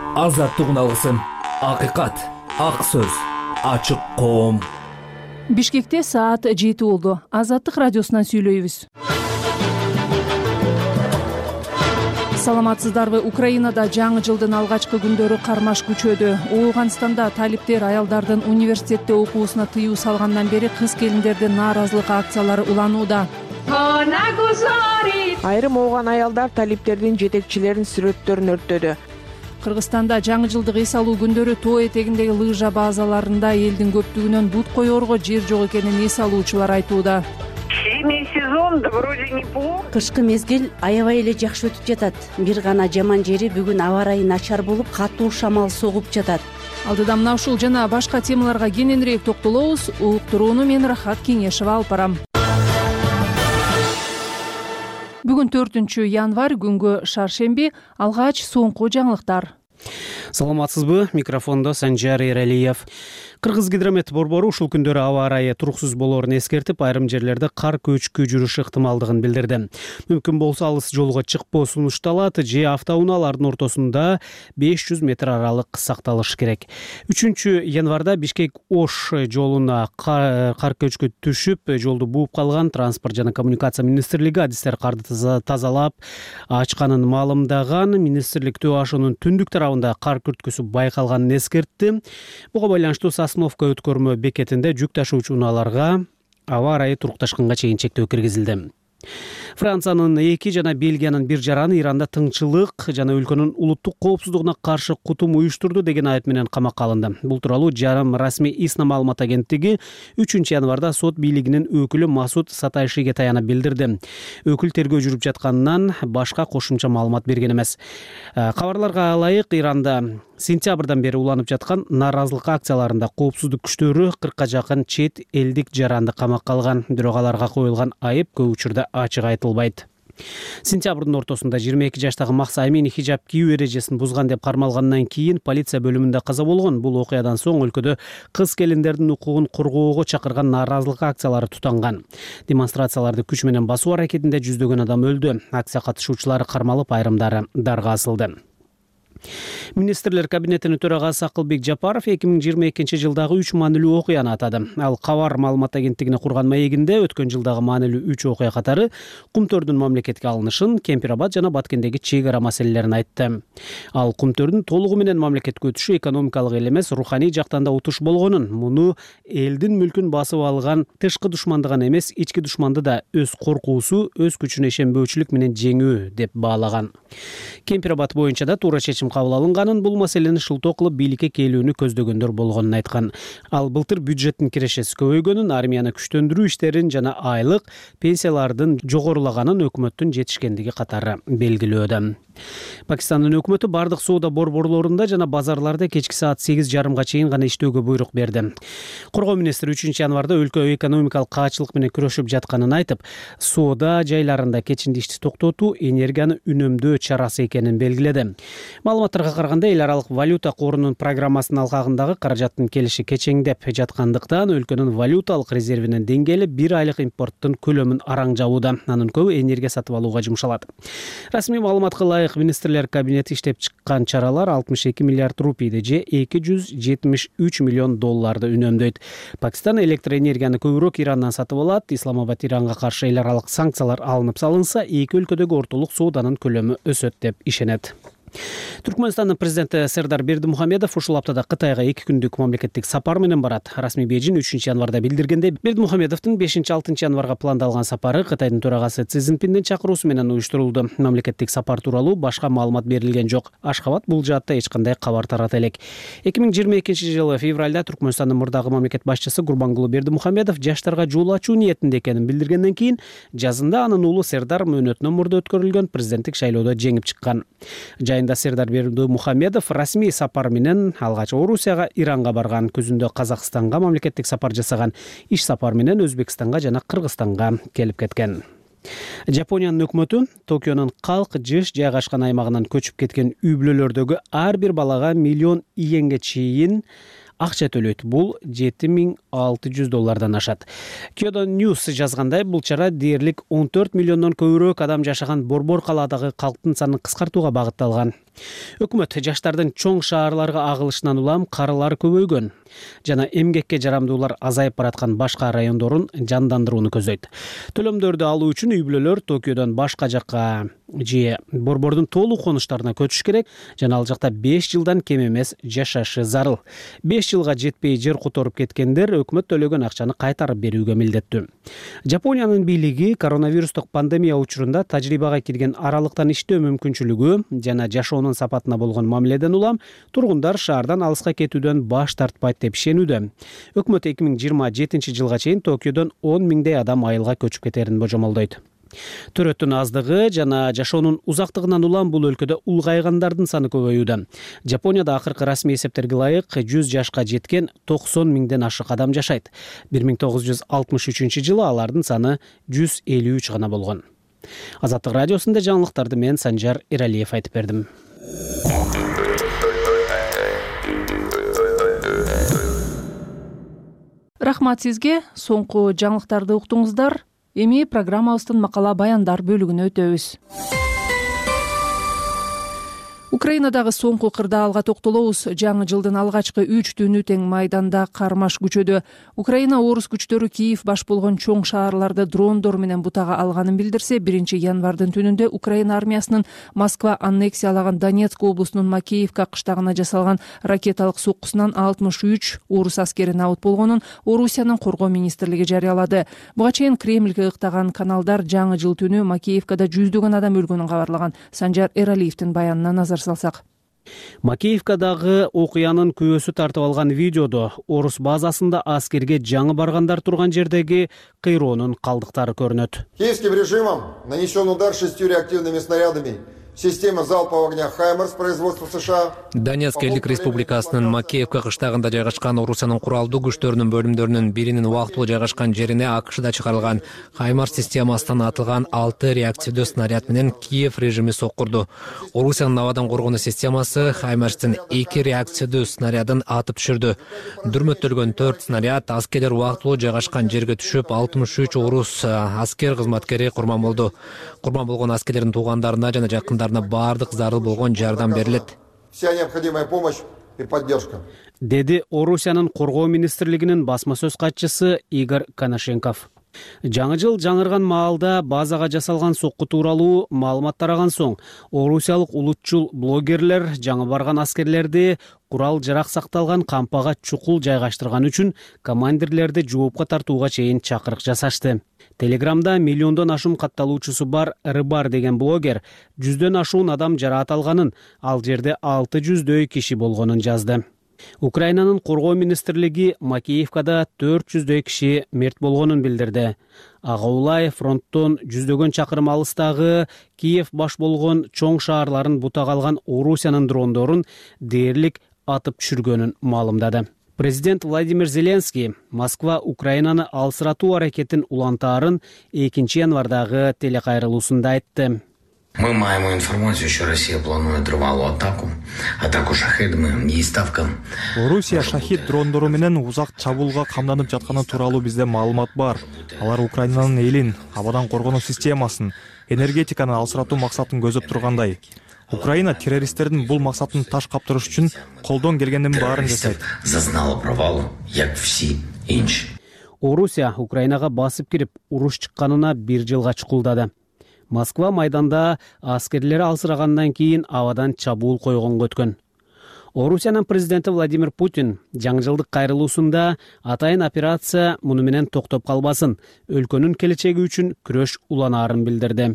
азаттык алгысым, акыйкат, ак сөз, ачык коом. Бишкекте саат 7 болду. Азаттык радиосунан сүйлөйбүз. Саламатсыздарбы? Украинада жаңы жылдын алгачкы күндөрү кармаш күчөдү. Ооганстанда талиптер аялдардын университетте окуусуна тыюу салгандан бери кыз келиндердин нааразылык акциялары уланууда. Айрым ооган аялдар талиптердин жетекчилеринин сүрөттөрүн өрттөдү. Кыргызстанда жаңы жылдык эс алуу күндөрү тоо этегиндеги лыжа базаларында элдин көптүгүнөн бут коерго жер жок экенин эс алуучулар айтууда. Зимний сезон да вроде неплохо. Кышкы мезгил аябай эле жакшы өтүп жатат. Бир гана жаман жери бүгүн аба ырайы начар болуп, катуу шамал согуп жатат. Алдыда мына ушул жана башка темаларга кененирээк токтолобуз. Уктурууну мен Рахат Кеңешева алып барам. Бүгүн 4 январь, күнгө шаршемби. Алгач соңку жаңылыктар. Саламатсызбы? Микрофондо Санжар Эралиев. Кыргызгидромет борбору ушул күндөрү аба ырайы туруксуз болоорун эскертип, айрым жерлерде кар көчкү жүрүш ыктымалдыгын билдирди. Мүмкүн болсо алыс жолго чыкпоо сунушталат же автоунаалардын ортосунда 500 метр аралык сакталыш керек. 3 январда Бишкек-Ош жолуна кар көчкү түшүп, жолду бууп калган. Транспорт жана коммуникация министрлиги адистер карды тазалап ачканын маалымдаган. Министрлик Төө ашуунун түндүк тарабында кар күрткүсү байкалганын эскертти. Буга байланыштуу Сосновка өткөрмө бекетинде жүк ташуучу унааларга аба ырайы турукташканга чейин чектөө киргизилди. Франциянын 2 жана Бельгиянын 1 жараны Иранда тынччылык жана өлкөнүн улуттук коопсуздугуна каршы кутум уюштурду деген айып менен камакка алынды. Бул тууралуу жарым расмий ИСНА маалымат агенттиги 3 январда сот бийлигинин өкүлү Масуд Сатайшиге таянып билдирди. Өкүл тергөө жүрүп жатканынан башка кошумча маалымат берген эмес. Кабарларга ылайык, Иранда сентябрдан бери уланып жаткан нааразылык акцияларында коопсуздук күчтөрү 40 жакын чет элдик жаранды камакка алган. Бирок аларга коюлган айып көп учурда ачык айтылбайт. Сентябрдын ортосунда 22 жаштагы Макса Амини хижаб кийүү эрежесин бузган деп кармалгандан кийин полиция бөлүмүндө каза болгон. Бул окуядан соң өлкөдө кыз келиндердин укугун коргоого чакырган нааразылык акциялары тутанган. Демонстрацияларды күч менен басуу аракетинде жүздөгөн адам өлдү. Акция катышуучулары кармалып, айрымдары дарга асылды. Министрлер кабинетинин төрагасы Акылбек Жапаров 2022 жылдагы 3 маанилүү окуяны атады. Ал Кабар маалымат агенттигине курган маегинде өткөн жылдагы маанилүү 3 окуя катары кумтөрдүн мамлекетке алынышын, Кемпир-Абад жана Баткендеги чек ара маселелерин айтты. Ал кумтөрдүн толугу менен мамлекетке өтүшү экономикалык эле эмес, руханий жактан да утуш болгонун, муну элдин мүлкүн басып алган тышкы душманды гана эмес, ички душманды да өз коркуусу, өз күчүнө ишенбөөчүлүк менен жеңүү деп баалаган. Кемпир-Абад боюнча да туура чечим кабыл алынганын, бул маселени шылтоо кылып бийликке келүүнү көздөгөндөр болгонун айткан. Ал былтыр бюджеттин кирешеси көбөйгөнүн, армияны күчтөндүрүү иштерин жана айлык пенсиялардын жогорулаганын өкмөттүн жетишкендиги катары белгилөөдө. Пакистандын өкмөтү бардык соода борборлорунда жана базарларда кечки саат 8:30 чейин гана иштөөгө буйрук берди. Коргоо министри 3 январда өлкө экономикалык каачылык менен күрөшүп жатканын айтып, соода жайларында кечинди ишти токтотуу энергияны үнөмдөө чарасы экенин белгиледи. Маалыматтарга караганда, эл аралык валюта корунун программасынын алкагындагы каражаттын келиши кечеңдеп жаткандыктан өлкөнүн валюталык резервинин деңгээли 1 айлык импорттун көлөмүн араң жабууда. Анын көбү энергия сатып алууга жумшалат. Расмий маалыматка ылайык, министрлер кабинети иштеп чыккан чаралар 62 миллиард рупийди же 273 миллион долларды үнөмдөйт. Пакистан электроэнергияны көбүрөөк Ирандан сатып алат. Исламабад Иранга каршы эл аралык санкциялар алынып салынса, эки өлкөдөгү ортолук сооданын көлөмү өсөт деп ишенет. Түркмөнстандын президенти Сердар Бердимухамедов ушул аптада Кытайга 2 күндүк мамлекеттик сапар менен барат. Расмий Бейжин 3 январда билдиргендей, Бердимухамедовдун 5-6 январга пландалган сапары Кытайдын төрагасы Си Цзиньпиндин чакыруусу менен уюштурулду. Мамлекеттик сапар тууралуу башка маалымат берилген жок. Ашхабад бул жаатта эч кандай кабар тарата элек. 2022 жылы февралда Түркмөнстандын мурдагы мамлекет башчысы Гурбангулы Бердимухамедов жаштарга жол ачуу ниетинде экенин билдиргенден кийин, жазында анын уулу Сердар мөөнөтүнөн мурда өткөрүлгөн президенттик шайлоодо жеңип чыккан. Жайында Сердар Бердимухамедов расмий сапар менен алгач Орусияга, Иранга барган. Күзүндө Казакстанга мамлекеттик сапар жасаган. Иш сапар менен Өзбекстанга жана Кыргызстанга келип кеткен. Жапониянын өкмөтү Токионун Калк жыш жайгашкан аймагынан көчүп кеткен үй бүлөлөрдөгү ар бир балага $1,000,000 чейин акча төлөйт. Бул $7,600 ашат. Kyodo News жазгандай, бул чара дээрлик 14 миллиондон көбүрөөк адам жашаган Борбор калаадагы калктын санын кыскартууга багытталган. Өкмөт жаштардын чоң шаарларга агылышынан улам карылар көбөйгөн жана эмгекке жарамдуулар азайып бараткан башка райондорун жандандырууну көздөйт. Төлөмдөрдү алуу үчүн үй бүлөлөр Токиодон башка жакка же борбордун толук конуштарына көчүш керек жана ал жакта 5 жылдан кем эмес жашашы зарыл. 5 жылга жетпей жер которуп кеткендер өкмөт төлөгөн акчаны кайтарып берүүгө милдеттүү. Жапониянын бийлиги коронавирустук пандемия учурунда тажрыйбага кирген аралыктан иштөө мүмкүнчүлүгү жана жашоонун сапатына болгон мамиледен улам тургундар шаардан алыска кетүүдөн баш тартпайт деп ишенүүдө. Өкмөт 2027 жылга чейин Токиодон 10 миңдей адам айылга көчүп кетерин божомолдойт. Төрөттүн аздыгы жана жашоонун узактыгынан улам бул өлкөдө улгайгандардын саны көбөйүүдө. Жапонияда акыркы расмий эсептерге ылайык 100 жашка жеткен 90 миңден ашык адам жашайт. 1963 жылы алардын саны 153 гана болгон. Азаттык радиосунда жаңылыктарды мен Санжар Эралиев айтып бердим. Рахмат сизге. Соңку жаңылыктарды уктуңуздар. Эми программабыздын макала баяндар бөлүгүнө өтөбүз. Украинадагы соңку кырдаалга токтолобуз. Жаңы жылдын алгачкы 3 түнү тең майданда кармаш күчөдү. Украина орус күчтөрү Киев баш болгон чоң шаарларды дрондор менен бутага алганын билдирсе, 1 январдын түнүндө Украина армиясынын Москва аннексиялаган Донецк облусунун Макеевка кыштагына жасалган ракеталык соккусунан 63 орус аскери набыт болгонун Орусиянын коргоо министрлиги жарыялады. Буга чейин Кремльге ыктаган каналдар жаңы жыл түнү Макеевкада жүздөгөн адам өлгөнүн кабарлаган. Санжар Эралиевдин баянына назар салсак. Макеевкадагы окуянын күбөсү тартып алган видеодо орус базасында аскерге жаңы баргандар турган жердеги кыйроонун калдыктары көрүнөт. Киевским режимом нанесен удар 6 реактивными снарядами. Система залпового огня «Хаймерс» производства США. Донецк элдик республикасынын Макеевка кыштагында жайгашкан Орусиянын куралдуу күчтөрүнүн бөлүмдөрүнүн биринин убактылуу жайгашкан жерине АКШда чыгарылган «Хаймерс» системасынан атылган 6 реактивдүү снаряд менен Киев режими соккурду. Орусиянын абадан коргонуу системасы «Хаймерстин» 2 реактивдүү снарядын атып түшүрдү. Дүрмөттөлгөн 4 снаряд аскерлер убактылуу жайгашкан жерге түшүп, 63 орус аскер кызматкери курман болду. Курман болгон аскерлердин туугандарына жана жакындарына бардык зарыл болгон жардам берилет. Вся необходимая помощь и поддержка. Деди Орусиянын коргоо министрлигинин басма сөз катчысы Игорь Коношенков. Жаңы жыл жаңырган маалда базага жасалган сокку тууралуу маалымат тараган соң, орусиялык улутчул блогерлер жаңы барган аскерлерди курал жарак сакталган кампага чукул жайгаштырган үчүн командирлерди жоопко тартууга чейин чакырык жасашты. Телеграмда миллиондон ашуун катталуучусу бар Рыбар деген блогер 100дөн ашуун адам жараат алганын, ал жерде 600дөй киши болгонун жазды. Украинанын коргоо министрлиги Макеевкада 400дөй киши мерт болгонун билдирди. Ага улай фронттон 100дөгөн чакырым алыстагы Киев баш болгон чоң шаарларын бутага алган Орусиянын дрондорун дээрлик атып түшүргөнүн маалымдады. Президент Владимир Зеленский Москва Украинаны алсыратуу аракетин улантаарын 2 январдагы телекайрылуусунда айтты. Мы маем информацию, что Россия планует тривалую атаку шахидами и ставкам. Орусия шахид дрондору менен узак чабуулга камданып жатканы тууралуу бизде маалымат бар. Алар Украинанын элин, абадан коргонуу системасын, энергетиканы алсыратуу максатын көзөп тургандай. Украина террористтердин бул максатын таш каптырыш үчүн колдон келгендин баарын жасайт. Зазнала провалу, як все инч. Орусия Украинага басып кирип, уруш чыкканына 1 жылга чукулдады. Москва майданда аскерлери алсырагандан кийин абадан чабуул койгонго өткөн. Орусиянын президенти Владимир Путин жаңы жылдык кайрылуусунда атайын операция муну менен токтоп калбасын, өлкөнүн келечеги үчүн күрөш уланаарын билдирди.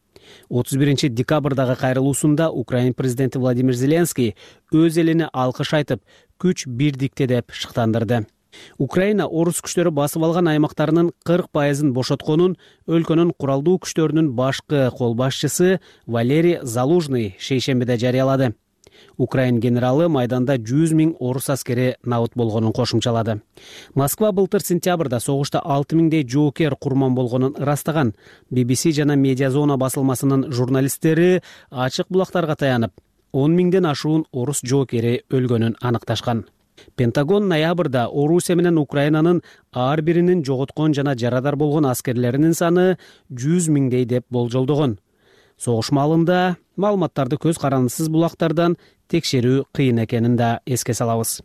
31 декабрдагы кайрылуусунда Украина президенти Владимир Зеленский өз элине алкыш айтып, күч бирдикте деп шыктандырды. Украина орус күчтөрү басып алган аймактарынын 40%-ын бошотконун өлкөнүн куралдуу күчтөрүнүн башкы кол башчысы Валерий Залужный шейшембиде жарыялады. Украин генералы майданда 100 000 орус аскери набыт болгонун кошумчалады. Москва былтыр сентябрда согушта 6 000дей жоокер курман болгонун ырастаган. BBC жана Медиазона басылмасынын журналисттери ачык булактарга таянып, 10 000ден ашуун орус жоокери өлгөнүн аныкташкан. Пентагон ноябрда Орусия менен Украинанын ар биринин жоготкон жана жарадар болгон аскерлеринин саны 100 000дей деп болжолдогон. Согуш маалында маалыматтарды көз карандысыз булактардан текшерүү кыйын экенин да эске салабыз.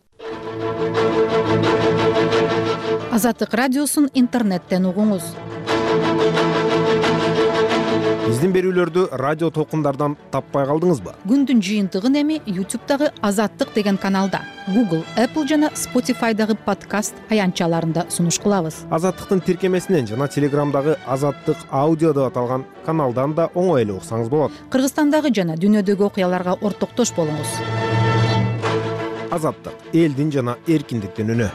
Азаттык радиосун интернеттен угуңуз. Биздин берүүлөрдү радио толкундардан таппай калдыңызбы? Күндүн жыйынтыгын эми YouTube'дагы Азаттык деген каналда, Google, Apple жана Spotify'дагы подкаст аянтчаларында сунуш кылабыз. Азаттыктын тиркемесинен жана Телеграмдагы Азаттык аудио деп аталган каналдан да оңой эле уксаңыз болот. Кыргызстандагы жана дүйнөдөгү окуяларга ортоктош болуңуз. Азаттык — элдин жана эркиндиктин үнү.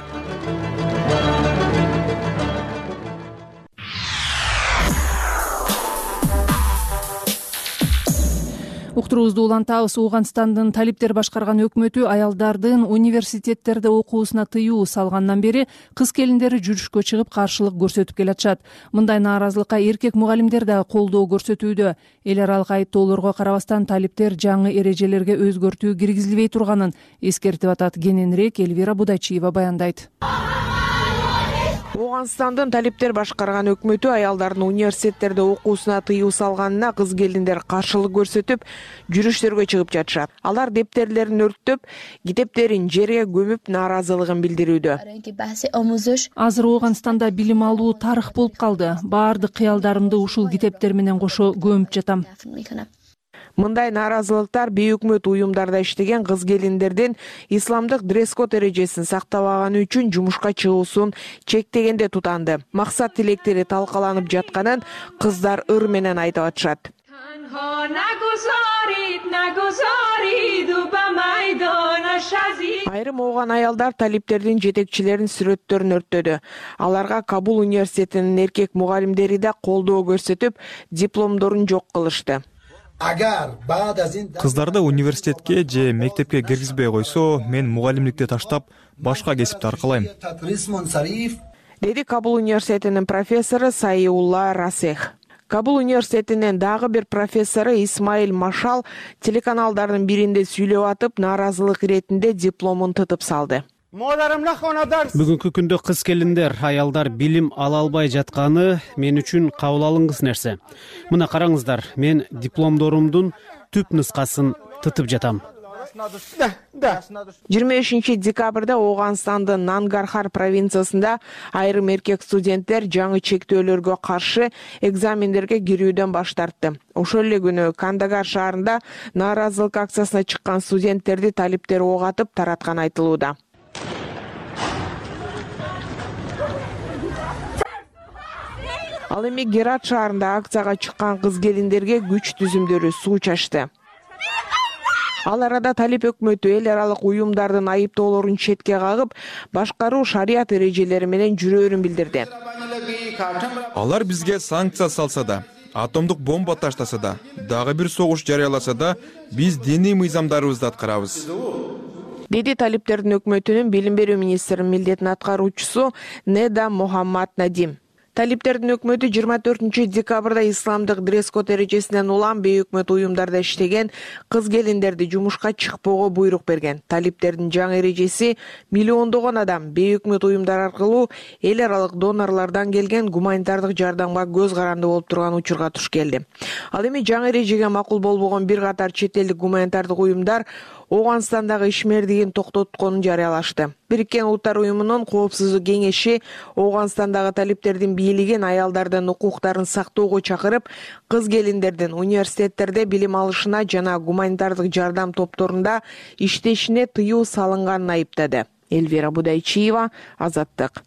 Уктуруубузду улантабыз. Ооганстандын талиптер башкарган өкмөтү аялдардын университеттерде окуусуна тыюу салгандан бери кыз келиндери жүрүшкө чыгып каршылык көрсөтүп келатышат. Мындай нааразылыкка эркек мугалимдер да колдоо көрсөтүүдө. Эл аралык айыптоолорго карабастан талиптер жаңы эрежелерге өзгөртүү киргизилбей турганын эскертип атат. Кененирээк Элвира Будайчиева баяндайт. Ооганстандын талиптер башкарган өкмөтү аялдардын университеттерде окуусуна тыюу салганына кыз келиндер каршылык көрсөтүп, жүрүштөргө чыгып жатышат. Алар дептерлерин өрттөп, китептерин жерге көмүп нааразылыгын билдирүүдө. Азыр Ооганстанда билим алуу тарых болуп калды. Баардык кыялдарымды ушул китептер менен кошо көмүп жатам. Мындай нааразылыктар бейөкмөт уюмдарда иштеген кыз келиндердин исламдык дресс-код эрежесин сактабаганы үчүн жумушка чыгуусун чектегенде тутанды. Максат тилектери талкаланып жатканын кыздар ыр менен айтып атышат. Айрым ооган аялдар талиптердин жетекчилерин сүрөттөрүн өрттөдү. Аларга Кабул университетинин эркек мугалимдери да колдоо көрсөтүп, дипломдорун жок кылышты. Кыздарды университетке же мектепке киргизбей койсо, мен мугалимдикти таштап, башка кесипти аркалайм, деди Кабул университетинин профессору Сайулла Расех. Кабул университетинин дагы бир профессору Исмаил Машал телеканалдардын биринде сүйлөп атып, нааразылык иретинде дипломун тытып салды. Бүгүнкү күндө кыз келиндер, аялдар билим ала албай жатканы мен үчүн кабыл алынгыс нерсе. Мына караңыздар, мен дипломдорумдун түп нускасын тытып жатам. 25 декабрда Ооганстандын Нангархар провинциясында айрым эркек студенттер жаңы чектөөлөргө каршы экзамендерге кирүүдөн баш тартты. Ошол эле күнү Кандагар шаарында нааразылык акциясына чыккан студенттерди талиптер ок атып таратканы айтылууда. Ал эми Герат шаарында акцияга чыккан кыз келиндерге күч түзүмдөрү суу чачты. Ал арада талип өкмөтү эл аралык уюмдардын айыптоолорун четке кагып, башкаруу шарият эрежелери менен жүрөөрүн билдирди. Алар бизге санкция салса да, атомдук бомба таштаса да, дагы бир согуш жарыяласа да, биз диний мыйзамдарыбызды аткарабыз, деди талиптердин өкмөтүнүн билим берүү министринин милдетин аткаруучусу Неда Мухаммад Надим. Талиптердин өкмөтү 24 декабрда исламдык дресс-код эрежесинен улам бейөкмөт уюмдарда иштеген кыз келиндерди жумушка чыкпоого буйрук берген. Талиптердин жаңы эрежеси миллиондогон адам бейөкмөт уюмдар аркылуу эл аралык донорлордон келген гуманитардык жардамга көз каранды болуп турган учурга туш келди. Ал эми жаңы эрежеге макул болбогон бир катар чет элдик гуманитардык уюмдар Ооганстандагы ишмердигин токтотконун жарыялашты. Бириккен Улуттар уюмунун коопсуздук кеңеши Ооганстандагы талиптердин бийлигин аялдардын укуктарын сактоого чакырып, кыз келиндердин университеттерде билим алышына жана гуманитардык жардам топторунда иштешине тыюу салынганын айыптады. Элвира Будайчиева, Азаттык.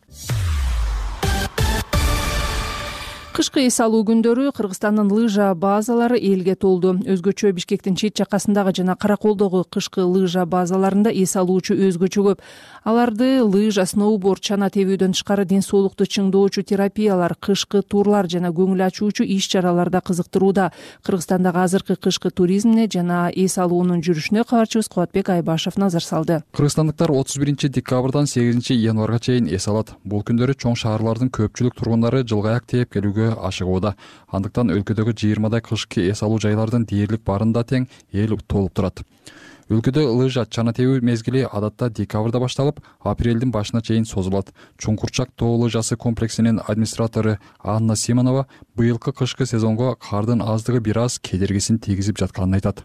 Кышкы эс алуу күндөрү Кыргызстандын лыжа базалары элге толду. Өзгөчө Бишкектин чет жакасындагы жана Караколдогу кышкы лыжа базаларында эс алуучу өзгөчө көп. Аларды лыжа, сноуборд, чана тебүүдөн тышкары ден соолукту чыңдоочу терапиялар, кышкы турлар жана көңүл ачуучу иш-чараларда кызыктырууда. Кыргызстандагы азыркы кышкы туризмине жана эс алуунун жүрүшүнө кабарчыбыз Кубатбек Айбашев назар салды. Кыргызстандыктар 31 декабрдан 8 январга чейин эс алат. Бул күндөрү чоң шаарлардын көпчүлүк тургундары жылгаяк тээп келүүгө кышкы ашыгууда. Андыктан өлкөдөгү 20 кышкы эс алуу жайлардын дээрлик барында тең эл толуп турат. Өлкөдө лыжа чана тебүү мезгили адатта декабрда башталып, апрелдин башына чейин созулат. Чуңкурчак тоо лыжасы комплексинин администратору Анна Симонова быйылкы кышкы сезонго кардын аздыгы бир аз кедергисин тийгизип жатканын айтат.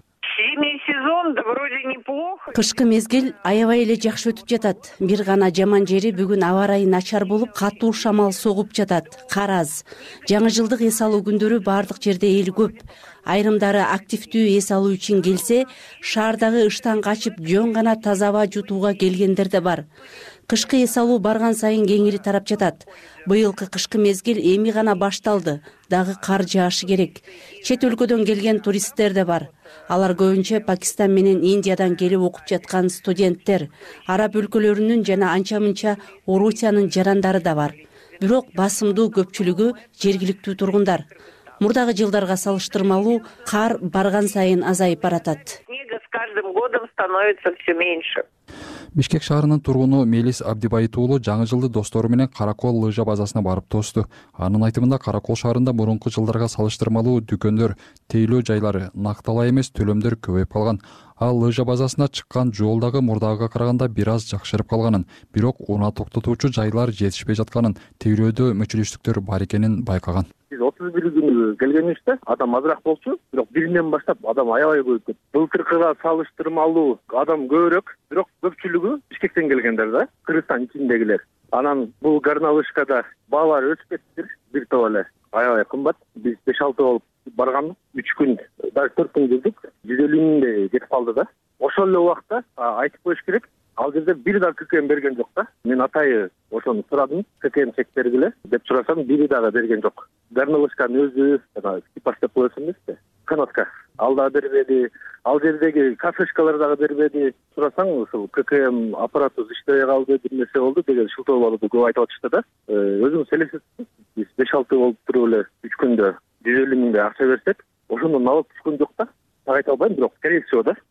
Кышкы мезгил аябай эле жакшы өтүп жатат. Бир гана жаман жери бүгүн аба ырайы начар болуп, катуу шамал согуп жатат. Кар аз. Жаңы жылдык эс алуу күндөрү бардык жерде эл көп. Айрымдары активдүү эс алуу үчүн келсе, шаардагы ыштан качып жөн гана таза аба жутууга келгендер да бар. Кышкы эс алуу барган сайын кеңири тарап жатат. Быйылкы кышкы мезгил эми гана башталды. Дагы кар жаашы керек. Чет өлкөдөн келген туристтер да бар. Алар көбүнчө Пакистан менен Индиядан келип окуп жаткан студенттер, араб өлкөлөрүнүн жана анча-мынча Орусиянын жарандары да бар. Бирок басымдуу көпчүлүгү жергиликтүү тургундар. Мурдагы жылдарга салыштырмалуу кар барган сайын азайып баратат. Снега с каждым годом становится все меньше. Бишкек шаарынын тургуну Мелис Абдибайыт уулу жаңы жылды достору менен Каракол лыжа базасына барып тосту. Анын айтымында Каракол шаарында мурунку жылдарга салыштырмалуу дүкөндөр, тейлөө жайлары, накталай эмес төлөмдөр көбөйүп калган. Ал лыжа базасына чыккан жолдагы мурдагыга караганда бир аз жакшырып калганын, бирок унаа токтотуучу жайлар жетишпей жатканын, тейлөөдө мүчүлүштүктөр бар экенин байкаган. Биз 31 күнү келгенибизде адам азыраак болчу, бирок биринен баштап адам аябай көбөйүп кетти. Былтыркыга салыштырмалуу адам көбүрөөк, бирок көпчүлүгү Бишкектен келгендер да, Кыргызстан ичиндегилер. Анан бул горнолыжкада баалар өсүп кетти, бир топ эле аябай кымбат. Биз 5-6 болуп барганбыз, 3 күн, даже 4 күн жүрдүк. 150 миңге жетип калды да. Ошол эле убакта айтып коюш керек, ал жерде бир да ККМ берген жок да. Мен атайы ошону сурадым, ККМ чек бергиле деп сурасам, бири дагы берген жок. Горнолыжканын өзү, скипаж деп коесуң эмеспи? Канатка. Ал да бербеди, ал жердеги кафешкалар дагы бербеди. Сурасаң, ушул ККМ аппараты иштебей калды, бир нерсе болду деген шылтоолорду көп айтып атышты да. Өзүңүз элестетиңиз, биз 5-6 болуп туруп эле 3 күндө 150 миңге акча берсек, ошондон алып түшкөн жок да. Так айта албайм, бирок скорее всего да.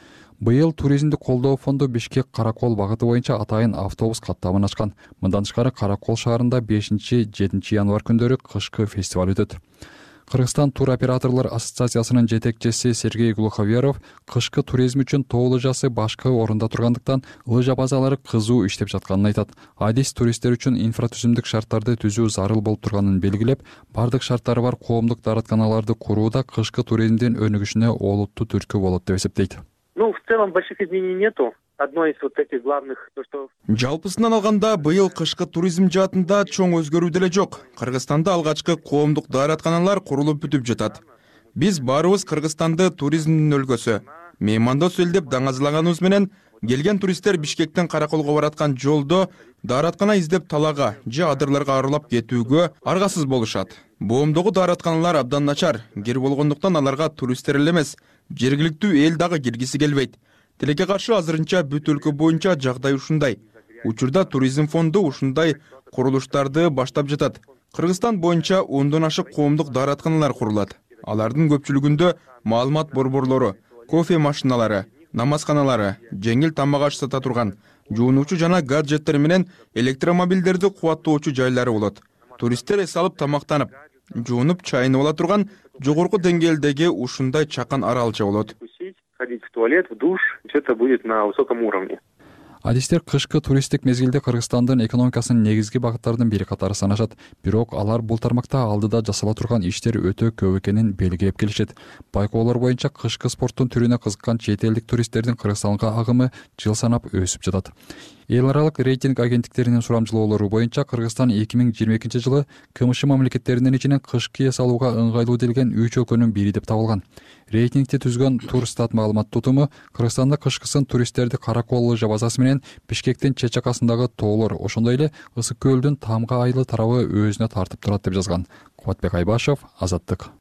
Быйыл туризмди колдоо фонду Бишкек Каракол багыты боюнча атайын автобус каттамын ачкан. Мындан тышкары Каракол шаарында 5-7 январь күндөрү кышкы фестиваль өтөт. Кыргызстан тур операторлор ассоциациясынын жетекчиси Сергей Глуховеров кышкы туризм үчүн тоо лыжасы башкы орунда тургандыктан лыжа базалары кызуу иштеп жатканын айтат. Адис туристтер үчүн инфратүзүмдүк шарттарды түзүү зарыл болуп турганын белгилеп, бардык шарттары бар коомдук дааратканаларды курууда кышкы туризмдин өнүгүшүнө олуттуу түрткү болот деп эсептейт. В целом больших изменений нету. Одно из вот этих главных, то что... Жалпысынан алганда быйыл кышкы туризм жаатында чоң өзгөрүү деле жок. Кыргызстанда алгачкы коомдук дааратканалар курулуп бүтүп жатат. Биз баарыбыз Кыргызстанды туризмдин өлкөсү, меймандос эл деп даңазалаганыбыз менен келген туристтер Бишкектен Караколго бараткан жолдо даараткана издеп талага же адырларга арылап кетүүгө аргасыз болушат. Боомдогу дааратканалар абдан начар, кер болгондуктан аларга туристтер эле эмес, жергиликтүү эл дагы киргиси келбейт. Тилекке каршы азырынча бүт өлкө боюнча жагдай ушундай. Учурда туризм фонду ушундай курулуштарды баштап жатат. Кыргызстан боюнча 10дон ашык коомдук дааратканалар курулат. Алардын көпчүлүгүндө маалымат борборлору, кофе машиналары, намазканалары, жеңил тамак аш сата турган, жуунуучу жана гаджеттер менен электромобилдерди кубаттоочу жайлары болот. Туристтер эс алып тамактанып, жуунуп чайынып ала турган жогорку деңгээлдеги ушундай чакан аралча болот. Ходить в туалет, в душ, все это будет на высоком уровне. Адистер кышкы туристтик мезгилде Кыргызстандын экономикасынын негизги багыттарынын бири катары санашат. Бирок алар бул тармакта алдыда жасала турган иштер өтө көп экенин белгилеп келишет. Байкоолор боюнча кышкы спорттун түрүнө кызыккан чет элдик туристтердин Кыргызстанга агымы жыл санап өсүп жатат. Эл аралык рейтинг агенттиктеринин сурамжылоолору боюнча Кыргызстан 2022 жылы КМШ мамлекеттеринин ичинен кышкы эс алууга ыңгайлуу делген 3 өлкөнүн бири деп табылган. Рейтингти түзгөн Турстат маалымат тутуму Кыргызстанда кышкысын туристтерди Каракол лыжа базасы менен Бишкектин чет жакасындагы тоолор, ошондой эле Ысык көлдүн Тамга айлы тарабы өзүнө тартып турат деп жазган. Кубатбек Айбашев, Азаттык.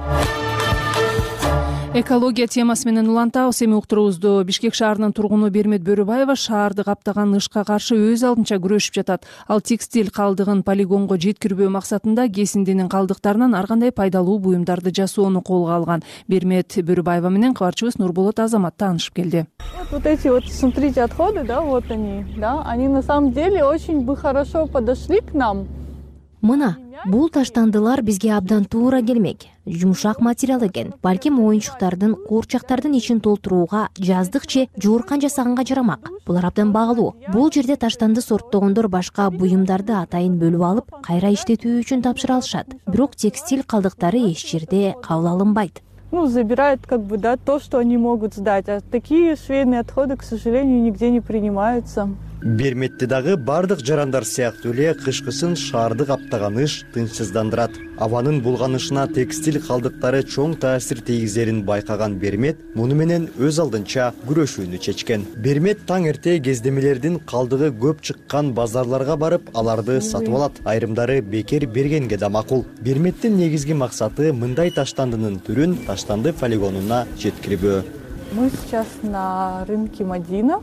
Экология темасы менен улантабыз. Эми уктуруубузду Бишкек шаарынын тургуну Бермет Бөрүбаева шаарды каптаган ышка каршы өз алдынча күрөшүп жатат. Ал текстиль калдыгын полигонго жеткирбөө максатында кесиндинин калдыктарынан ар кандай пайдалуу буюмдарды жасоону колго алган. Бермет Бөрүбаева менен кабарчыбыз Нурболот Азамат таанышып келди. Вот эти вот, смотрите, отходы, да, вот они, да, они на самом деле очень бы хорошо подошли к нам. Мына бул таштандылар бизге абдан туура келмек. Жумшак материал экен. Балким оюнчуктардын, куурчактардын ичин толтурууга, жаздык же жууркан жасаганга жарамак. Булар абдан багылуу. Бул жерде таштанды сорттогондор башка буюмдарды атайын бөлүп алып, кайра иштетүү үчүн тапшыра алышат. Бирок текстиль калдыктары эч жерде кабыл алынбайт. Забирают то, что они могут сдать. А такие швейные отходы, к сожалению, нигде не принимаются. Берметти дагы бардык жарандар сыяктуу эле кышкысын шаарды каптаган ыш тынчсыздандырат. Абанын булганышына текстиль калдыктары чоң таасир тийгизерин байкаган Бермет муну менен өз алдынча күрөшүүнү чечкен. Бермет таң эрте кездемелердин калдыгы көп чыккан базарларга барып, аларды сатып алат. Айрымдары бекер бергенге да макул. Берметтин негизги максаты мындай таштандынын түрүн таштанды полигонуна жеткирүү. Мы сейчас на рынке Мадина.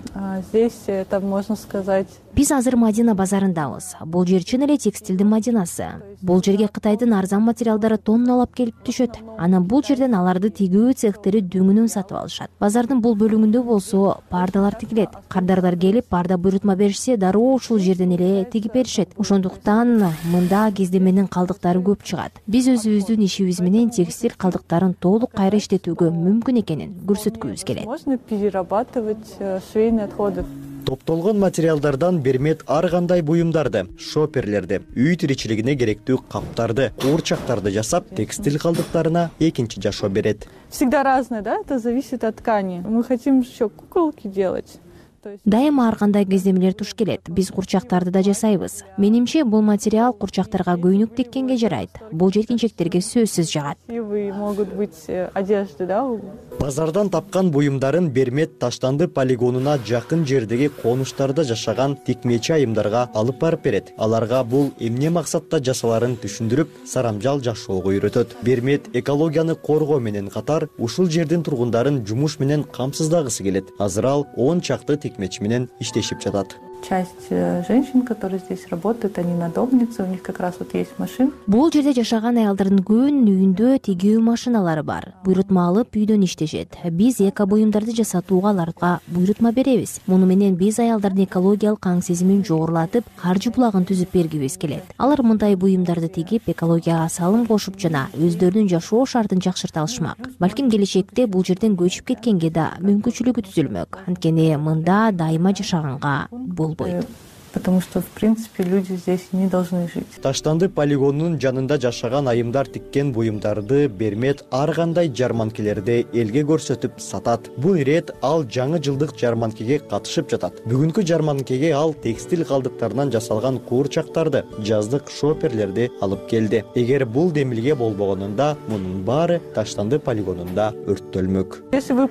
Здесь это можно сказать. Биз азыр Мадина базарындабыз. Бул жер чын эле текстилдин Мадинасы. Бул жерге Кытайдын арзан материалдары тонналап келип түшөт. Анан бул жерден аларды тигүү цехтери дөңүнөн сатып алышат. Базардын бул бөлүгүндө болсо пардалар тигилет. Кардарлар келип парда буйрутма беришсе, дароо ушул жерден эле тигип беришет. Ошондуктан мында кездеменин калдыктары көп чыгат. Биз өзүбүздүн ишибиз менен текстиль калдыктарын толук кайра иштетүүгө мүмкүн экенин көрсөткүбүз келет. Можно перерабатывать швейные отходы. Топтолгон материалдардан Бермет ар кандай буюмдарды, шоперлерди, үй тиричилигине керектүү каптарды, куурчактарды жасап, текстиль калдыктарына экинчи жашоо берет. Всегда разное, да? Это зависит от ткани. Мы хотим еще куколки делать. Дайыма ар кандай кездемелер туш келет. Биз курчактарды да жасайбыз. Менимче бул материал курчактарга көйнөк теккенге жарайт. Бул жеткинчектерге сөзсүз жагат. Могут быть одежды, да? Базардан тапкан буюмдарын Бермет таштанды полигонуна жакын жердеги конуштарда жашаган текмечи айымдарга алып барып берет. Аларга бул эмне максатта жасаларын түшүндүрүп, сарамжал жашоого үйрөтөт. Бермет экологияны коргоо менен катар ушул жердин тургундарын жумуш менен камсыздагысы келет. Азыр ал 10 чакты текмечи менен иштешип жатат. Часть женщин, которые здесь работают, они надомницы, у них как раз вот есть машина. Бул жерде жашаган аялдардын көбүнүн үйүндө тигүү машиналары бар. Буйрутма алып үйдөн иштешет. Биз эко буюмдарды жасатууга аларга буйрутма беребиз. Муну менен биз аялдардын экологиялык аң сезимин жогорулатып, каржы булагын түзүп бергибиз келет. Алар мындай буюмдарды тигип, экологияга салым кошуп жана өздөрүнүн жашоо шартын жакшырта алышмак. Балким келечекте бул жерден көчүп кеткенге да мүмкүнчүлүгү түзүлмөк. Анткени мында дайыма жашаганга болбойт. Потому что, в принципе, люди здесь не должны жить. Таштанды полигонунун жанында жашаган айымдар тиккен буюмдарды Бермет ар кандай жарманкелерде элге көрсөтүп сатат. Бул ирет ал жаңы жылдык жарманкеге катышып жатат. Бүгүнкү жарманкеге ал текстиль калдыктарынан жасалган куурчактарды, жаздык шоперлерди алып келди. Эгер бул демилге болбогонунда, мунун баары Таштанды полигонунда өрттөлмөк. Если вы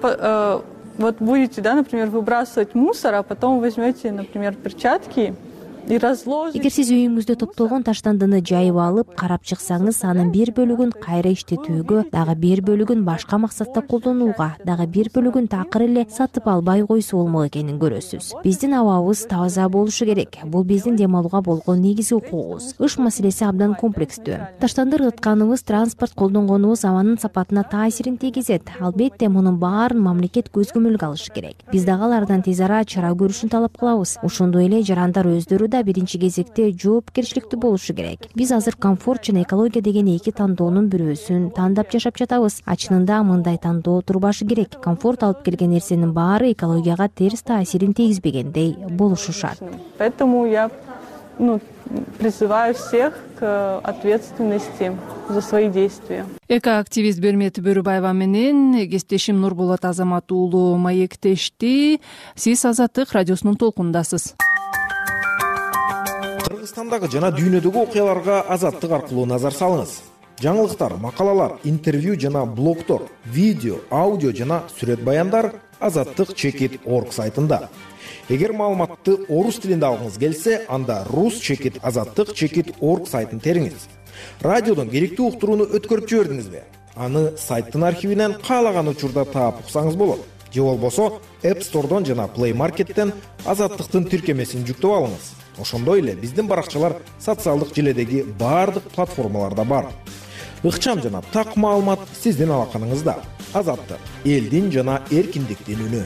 вот будете, да, например, выбрасывать мусор, а потом возьмете, например, перчатки и разложите. Эгер сиз үйүңүздө топтолгон таштандыны жайып алып, карап чыксаңыз, анын бир бөлүгүн кайра иштетүүгө, дагы бир бөлүгүн башка максатта колдонууга, дагы бир бөлүгүн такыр эле сатып албай койсо болмок экенин көрөсүз. Биздин абабыбыз таза болушу керек. Бул биздин дем алууга болгон негизги укугубуз. Ыш маселеси абдан комплекстүү. Таштанды ыргытканыбыз, транспорт колдонгонубуз абанын сапатына таасирин тийгизет. Албетте мунун баарын мамлекет көз көмөлгө алышы керек. Биз дагы алардан тез ара чара көрүшүн талап кылабыз. Ошондой эле жарандар өздөрү биринчи кезекте жоопкерчиликтүү болушу керек. Биз азыр комфорт жана экология деген эки тандоонун бирөөсүн тандап жашап жатабыз. Чынында мындай тандоо турбашы керек. Комфорт алып келген нерсенин баары экологияга терс таасирин тийгизбегендей болушу шарт. Поэтому я призываю всех к ответственности за свои действия. Экоактивист Бермет Бөрүбаева менен кесиптешим Нурболот Азамат уулу маектешти. Сиз Азаттык радиосунун толкунундасыз. Кыргызстандагы жана дүйнөдөгү окуяларга Азаттык аркылуу назар салыңыз. Жаңылыктар, макалалар, интервью жана блогтор, видео, аудио жана сүрөт баяндар azattik.org сайтында. Эгер маалыматты орус тилинде алгыңыз келсе, анда rus.azattik.org сайтын териңиз. Радиодон керектүү уктурууну өткөрүп жибердиңизби? Аны сайттын архивинен каалаган учурда таап уксаңыз болот. Же болбосо App Store'дон жана Play Market'тен Азаттыктын тиркемесин жүктөп алыңыз. Ошондой эле биздин баракчалар социалдык желедеги баардык платформаларда бар. Ыкчам жана так маалымат сиздин алаканыңызда. Азаттык, элдин жана эркиндиктин үнү.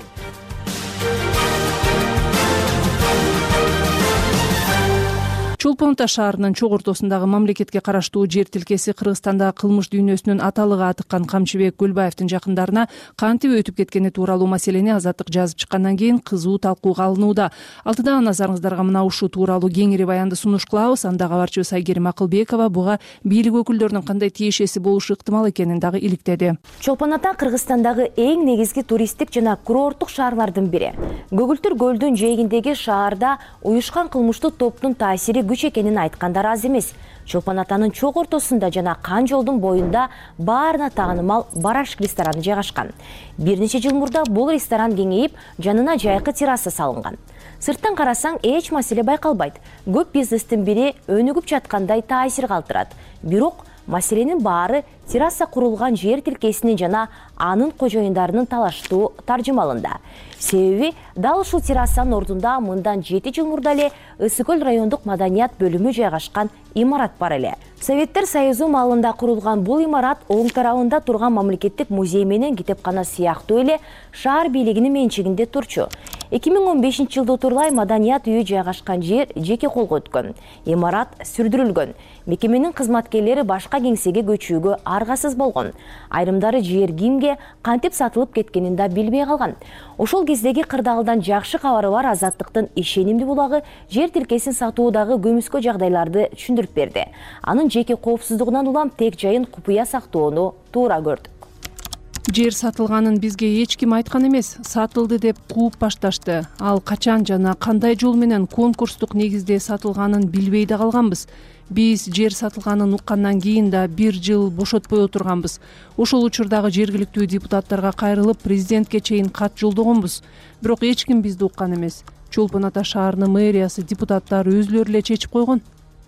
Чолпон Ата шаарынын чок ортосундагы мамлекетке караштуу жер тилкеси Кыргызстандагы кылмыш дүйнөсүнүн аталыгы атыккан Камчыбек Көлбаевдин жакындарына кантип өтүп кеткени тууралуу маселени Азаттык жазып чыккандан кийин кызуу талкууга алынууда. Алтыда назарыңыздарга мына ушул тууралуу кеңири баянды сунуш кылабыз. Анда кабарчыбыз Айгерим Акылбекова буга бийлик өкүлдөрүнүн кандай тиешеси болушу ыктымал экенин дагы иликтеди. Чолпон Ата Кыргызстандагы эң негизги туристтик жана курорттук шаарлардын бири. Көгүлтүр көлдүн жээгиндеги шаарда уюшкан кылмыштуу топтун таасири күч экенин айткандар аз эмес. Чолпон Атанын чок ортосунда жана Кан жолдун боюнда баарына таанымал Барашек рестораны жайгашкан. Бир нече жыл мурда бул ресторан кеңейип, жанына жайкы терраса салынган. Сырттан карасаң эч маселе байкалбайт. Көп бизнестин бири өнүгүп жаткандай таасир калтырат. Бирок маселенин баары терраса курулган жер тилкесинин жана анын кожоюндарынын талаштуу таржымалында. Себеби дал ушул террасанын ордунда мындан 7 жыл мурда эле Ысык көл райондук маданият бөлүмү жайгашкан имарат бар эле. Советтер Союзу маалында курулган бул имарат оң тарабында турган мамлекеттик музей менен китепкана сыяктуу эле шаар бийлигинин менчигинде турчу. 2015 жылда утурлай маданият үйү жайгашкан жер жеке колго өткөн. Имарат сүрдүрүлгөн. Мекеменин кызматкерлери башка кеңсеге көчүүгө аргасыз болгон. Айрымдары жер кимге кантип сатылып кеткенин да билбей калган. Ошол кездеги кырдаалдан жакшы кабары бар Азаттыктын ишенимдүү булагы жер тилкесин сатуудагы көмүскө жагдайларды түшүндүрүп берди. Анын жеке коопсуздугунан улам тек жайын купуя сактоону туура көрдүк. Жер сатылганын бизге эч ким айткан эмес, сатылды деп кууп башташты. Ал качан жана кандай жол менен конкурстук негизде сатылганын билбей да калганбыз. Биз жер сатылганын уккандан кийин да 1 жыл бошотпой отурганбыз. Ошол учурдагы жергиликтүү депутаттарга кайрылып, президентке чейин кат жолдогонбуз. Бирок эч ким бизди уккан эмес. Чолпон Ата шаарынын мэриясы депутаттары өзүлөрү эле чечип койгон.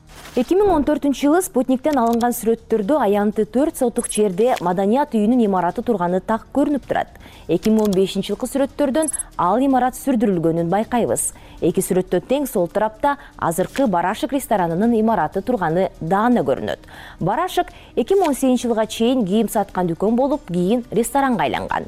2014-жылы Спутниктен алынган сүрөттөрдө аянты 4 сотук жерде маданият үйүнүн имараты турганы так көрүнүп турат. 2015-жылкы сүрөттөрдөн ал имарат сүрдүрүлгөнүн байкайбыз. Эки сүрөттө тең сол тарапта азыркы Барашек ресторанынын имараты турганы даана көрүнөт. Барашек 2018-жылга чейин кийим саткан дүкөн болуп, кийин ресторанга айланган.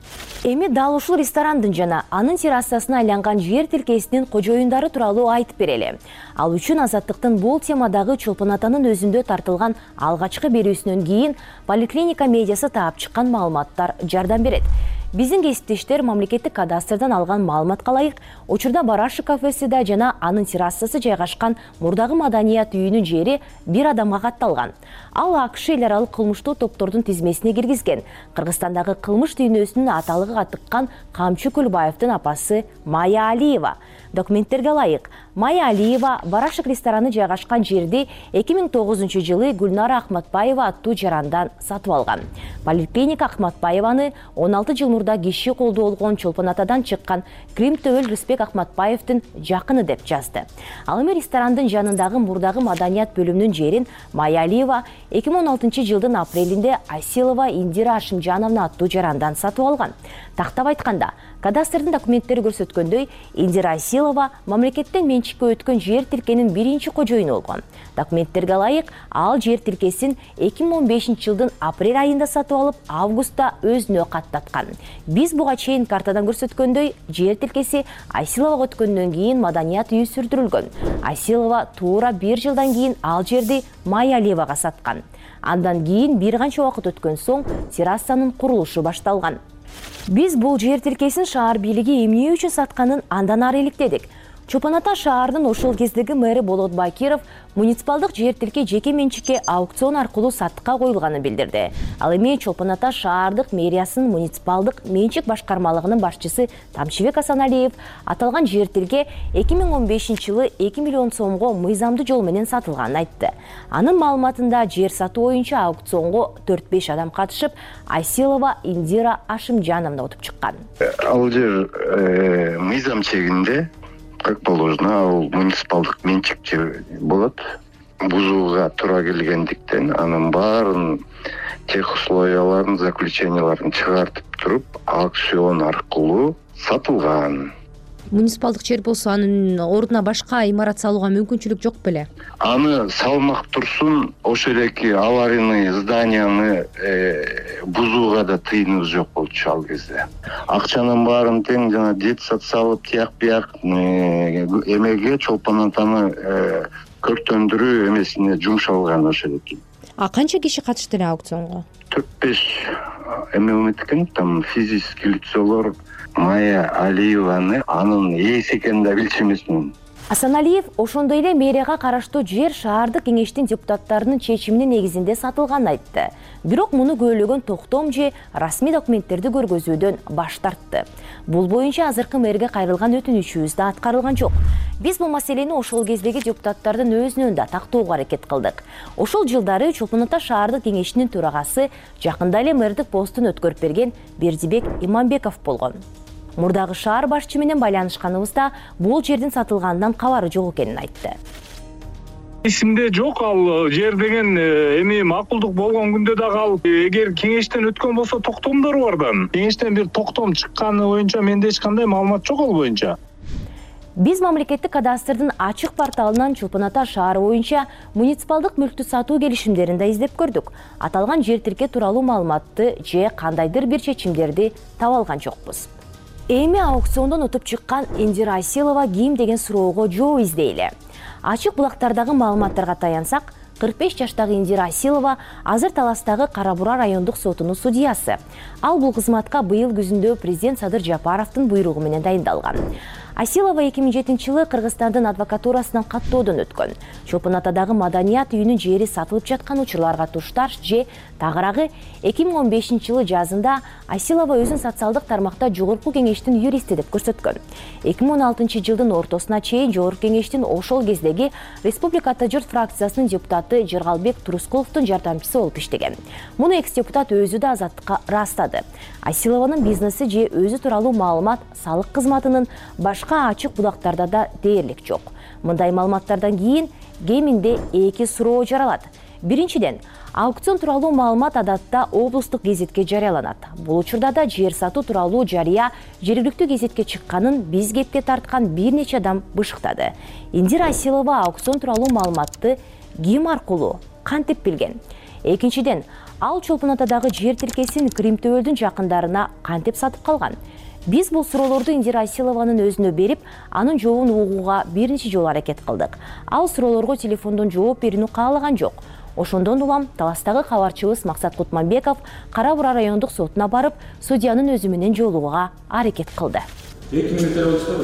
Эми дал ушул ресторандын жана анын террасасына айланган жер тилкесинин кожоюндары тууралуу айтып берели. Ал үчүн Азаттыктын бул темадагы Чолпон Атанын өзүндө тартылган алгачкы берүүсүнөн кийин Поликлиника медиасы таап чыккан маалыматтар жардам берет. Биздин кесиптештер мамлекеттик кадастрдан алган маалыматка ылайык, учурда Барашек кафеси да жана анын террасасы жайгашкан мурдагы маданият үйүнүн жери бир адамга катталган. Ал АКШ эл аралык кылмыштуу топтордун тизмесине киргизген. Кыргызстандагы кылмыш дүйнөсүнүн аталыгы атыккан Камчы Көлбаевдин апасы Майя Алиева. Документтерге ылайык, Майя Алиева Барашек рестораны жайгашкан жерди 2009-жылы Гүлнара Акматбаева аттуу жарандан сатып алган. Поликлиника Акматбаеваны 16 жыл мурда киши колдоо болгон Чолпон Атадан чыккан Крим Төбөл Рыспек Акматбаевдин жакыны деп жазды. Ал эми ресторандын жанындагы мурдагы маданият бөлүмүнүн жерин Майя Алиева 2016 жылдын апрелинде Айсилова Индира Ашимжановна аттуу жарандан сатып алган. Тактап айтканда, кадастрдын документтери көрсөткөндөй, Индира Айсилова мамлекеттен менчикке өткөн жер тилкенин биринчи кожоюну болгон. Документтерге ылайык, ал жер тилкесин 2015 жылдын апрель айында сатып алып, августта өзүнө каттаткан. Биз буга чейин картадан көрсөткөндөй, жер тилкеси Айсиловага өткөндөн кийин маданият үйү сүрдүрүлгөн. Айсилова туура 1 жылдан кийин ал жерди Майя Алиевага саткан. Андан кийин бир канча убакыт өткөн соң террасанын курулушу башталган. Биз бул жер тилкесин шаар бийлиги эмне үчүн сатканын андан ары иликтедик. Чолпон Ата шаарынын ошол кездеги мэри Болот Бакиров муниципалдык жер тилке жеке менчикке аукцион аркылуу сатыкка коюлганын билдирди. Ал эми Чолпон Ата шаардык мэриясынын муниципалдык менчик башкармалыгынын башчысы Тамчыбек Асаналиев аталган жер тилке 2015-жылы 2 миллион сомго мыйзамдуу жол менен сатылганын айтты. Анын маалыматында жер сатуу боюнча аукционго 4-5 адам катышып, Айсилова Индира Ашимжановна утуп чыккан. Ал жер мыйзам чегинде как положено, ал муниципалдык менчикчи болот. Бузууга туура келгендиктен анын баарын тех условияларын, заключенияларын чыгартып туруп, аукцион аркылуу сатылган. Муниципалдык жер болсо анын ордуна башка имарат салууга мүмкүнчүлүк жок беле? Аны салмак турсун, ошол эки аварийный зданияны бузууга да тыйыныбыз жок болчу ал кезде. Акчанын баарын тең жана детсад салып, тияк бияк эмеге Чолпон Атаны көрктөндүрүү эмесине жумшалган ошол экен. Канча киши катышты эле аукционго? 4-5 эме болмойт экен, там физический лицолор Майя Алиеваны анын ээси экенин да билчү эмесмин. Асаналиев ошондой эле мэрияга караштуу жер шаардык кеңештин депутаттарынын чечиминин негизинде сатылганын айтты. Бирок муну көөлөгөн токтом же расмий документтерди көргөзүүдөн баш тартты. Бул боюнча азыркы мэрге кайрылган өтүнүчүбүз да аткарылган жок. Биз бул маселени ошол кездеги депутаттардын өзүнөн да тактоого аракет кылдык. Ошол жылдары Чолпон Ата шаардык кеңешинин төрагасы жакында эле мэрдик постун өткөрүп берген Бердибек Иманбеков болгон. Мурдагы шаар башчы менен байланышканыбызда бул жердин сатылганынан кабары жок экенин айтты. Эсимде жок, ал жер деген эми макулдук болгон күндө дагы ал эгер кеңештен өткөн болсо токтомдору бардан. Кеңештен бир токтом чыкканы боюнча менде эч кандай маалымат жок ал боюнча. Биз мамлекеттик кадастрдын ачык порталынан Чолпон Ата шаары боюнча муниципалдык мүлктү сатуу келишимдерин да издеп көрдүк. Аталган жер тирке тууралуу маалыматты же кандайдыр бир чечимдерди таба алган жокпуз. Эми аукциондон утуп чыккан Индира Асилова ким деген суроого жооп издейли. Ачык булактардагы маалыматтарга таянсак, 45 жаштагы Индира Асилова азыр Таластагы Кара Бура райондук сотунун судьясы. Ал бул кызматка быйыл күзүндө президент Садыр Жапаровдун буйругу менен дайындалган. Асилова 2007-жылы Кыргызстандын адвокатурасынан каттоодон өткөн. Чолпон Атадагы маданият үйүнүн жери сатылып жаткан учурларга туштар же тагыраагы 2015-жылы жазында Асилова өзүн социалдык тармакта жогорку кеңештин юристи деп көрсөткөн. 2016-жылдын ортосуна чейин жогорку кеңештин ошол кездеги Республика Ата журт фракциясынын депутаты Жыргалбек Турускуловдун жардамчысы болуп иштеген. Муну экс-депутат өзү да Азаттыкка ырастады. Асилованын бизнеси же өзү тууралуу маалымат салык кызматынын башка ачык булактарда да дээрлик жок. Мындай маалыматтардан кийин кеминде 2 суроо жаралат. Биринчиден, аукцион тууралуу маалымат адатта облустук гезитке жарыяланат. Бул учурда да жер сатуу тууралуу жарыя жергиликтүү гезитке чыкканын биз кепке тарткан бир нече адам бышыктады. Индира Асилова аукцион тууралуу маалыматты ким аркылуу кантип билген? Экинчиден, ал Чолпон Атадагы жер тиркесин Крим Төбөлдүн жакындарына кантип сатып калган? Биз бул суроолорду Индира Асилованын өзүнө берип, анын жообун угууга бир нече жолу аракет кылдык. Ал суроолорго телефондон жооп берүүнү каалаган жок. Ошондон улам Таластагы кабарчыбыз Максат Кутманбеков Кара Бура райондук сотуна барып, судьянын өзү менен жолугууга аракет кылды. 2 мүнөттөр болчу.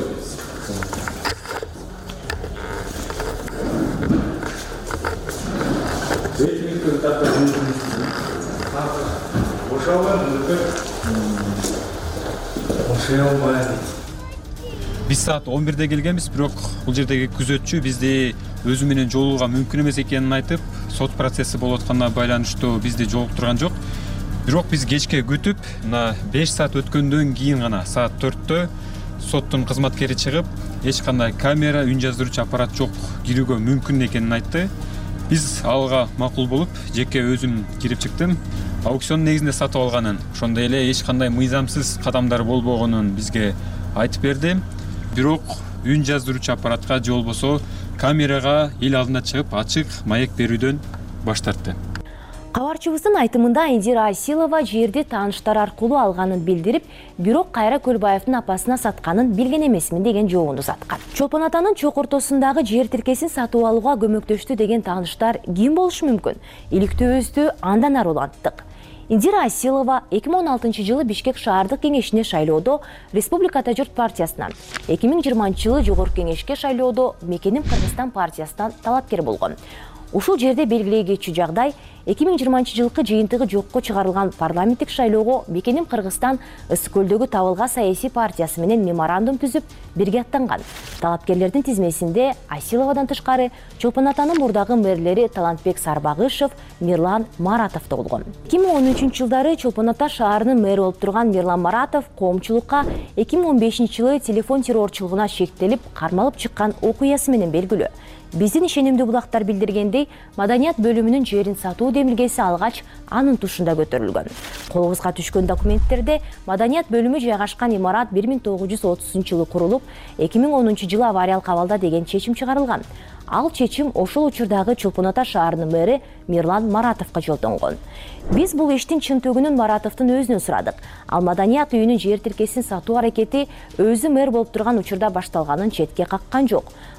Биз саат 11-де келгенбиз, бирок бул жердеги күзөтчү бизди өзү менен жолугууга мүмкүн эмес экенин айтып, сот процесси болуп атканына байланыштуу бизди жолуктурган жок. Бирок биз кечке күтүп, мына 5 саат өткөндөн кийин гана саат 4-тө соттун кызматкери чыгып, эч кандай камера, үн жаздыруучу аппарат жок, кирүүгө мүмкүн экенин айтты. Биз алга макул болуп, жеке өзүм кирип чыктым. Аукцион негизинде сатып алганын, ошондой эле эч кандай мыйзамсыз кадамдар болбогонун бизге айтып берди. Бирок үн жаздыруучу аппаратка же болбосо камерага эл алдына чыгып ачык маек берүүдөн баш тартты. Кабарчыбыздын айтымында Индира Асилова жерди тааныштар аркылуу алганын билдирип, бирок Кайра Көлбаевдин апасына сатканын билген эмесмин деген жообун узаткан. Чолпон Атанын чок ортосундагы жер тиркесин сатып алууга көмөктөштү деген тааныштар ким болушу мүмкүн? Иликтөөбүздү андан ары уланттык. Индира Асилова 2016-жылы Бишкек шаардык кеңешине шайлоодо Республика Ата журт партиясынан, 2020-жылы жогорку кеңешке шайлоодо Мекеним Кыргызстан партиясынан талапкер болгон. Ушул жерде белгилей кетчү жагдай 2020-жылкы жыйынтыгы жокко чыгарылган парламенттик шайлоого Мекеним Кыргызстан Ысык көлдөгү Табылга саясий партиясы менен меморандум түзүп, бирге аттанган. Талапкерлердин тизмесинде Асиловадан тышкары Чолпон Атанын мурдагы мэрлери Талантбек Сарбагышев, Мирлан Маратов да болгон. 2013-жылдары Чолпон Ата шаарынын мэри болуп турган Мирлан Маратов коомчулукка 2015-жылы телефон террорчулугуна шектелип, кармалып чыккан окуясы менен белгилүү. Биздин ишенимдүү булактар билдиргендей, маданият бөлүмүнүн жерин сатуу демилгеси алгач, анын тушунда көтөрүлгөн. Колубузга түшкөн документтерде маданият бөлүмү жайгашкан имарат 1930-жылы курулуп, 2010-жылы авариялык абалда деген чечим чыгарылган. Ал чечим ошол учурдагы Чолпон Ата шаарынын мэри Мирлан Маратовго жолдонгон. Биз бул иштин чынтөгүнүн Маратовдун өзүнөн сурадык. Ал маданият үйүнүн жер тиркесин сатуу аракети өзү мэр болуп турган учурда башталганын четке каккан жок.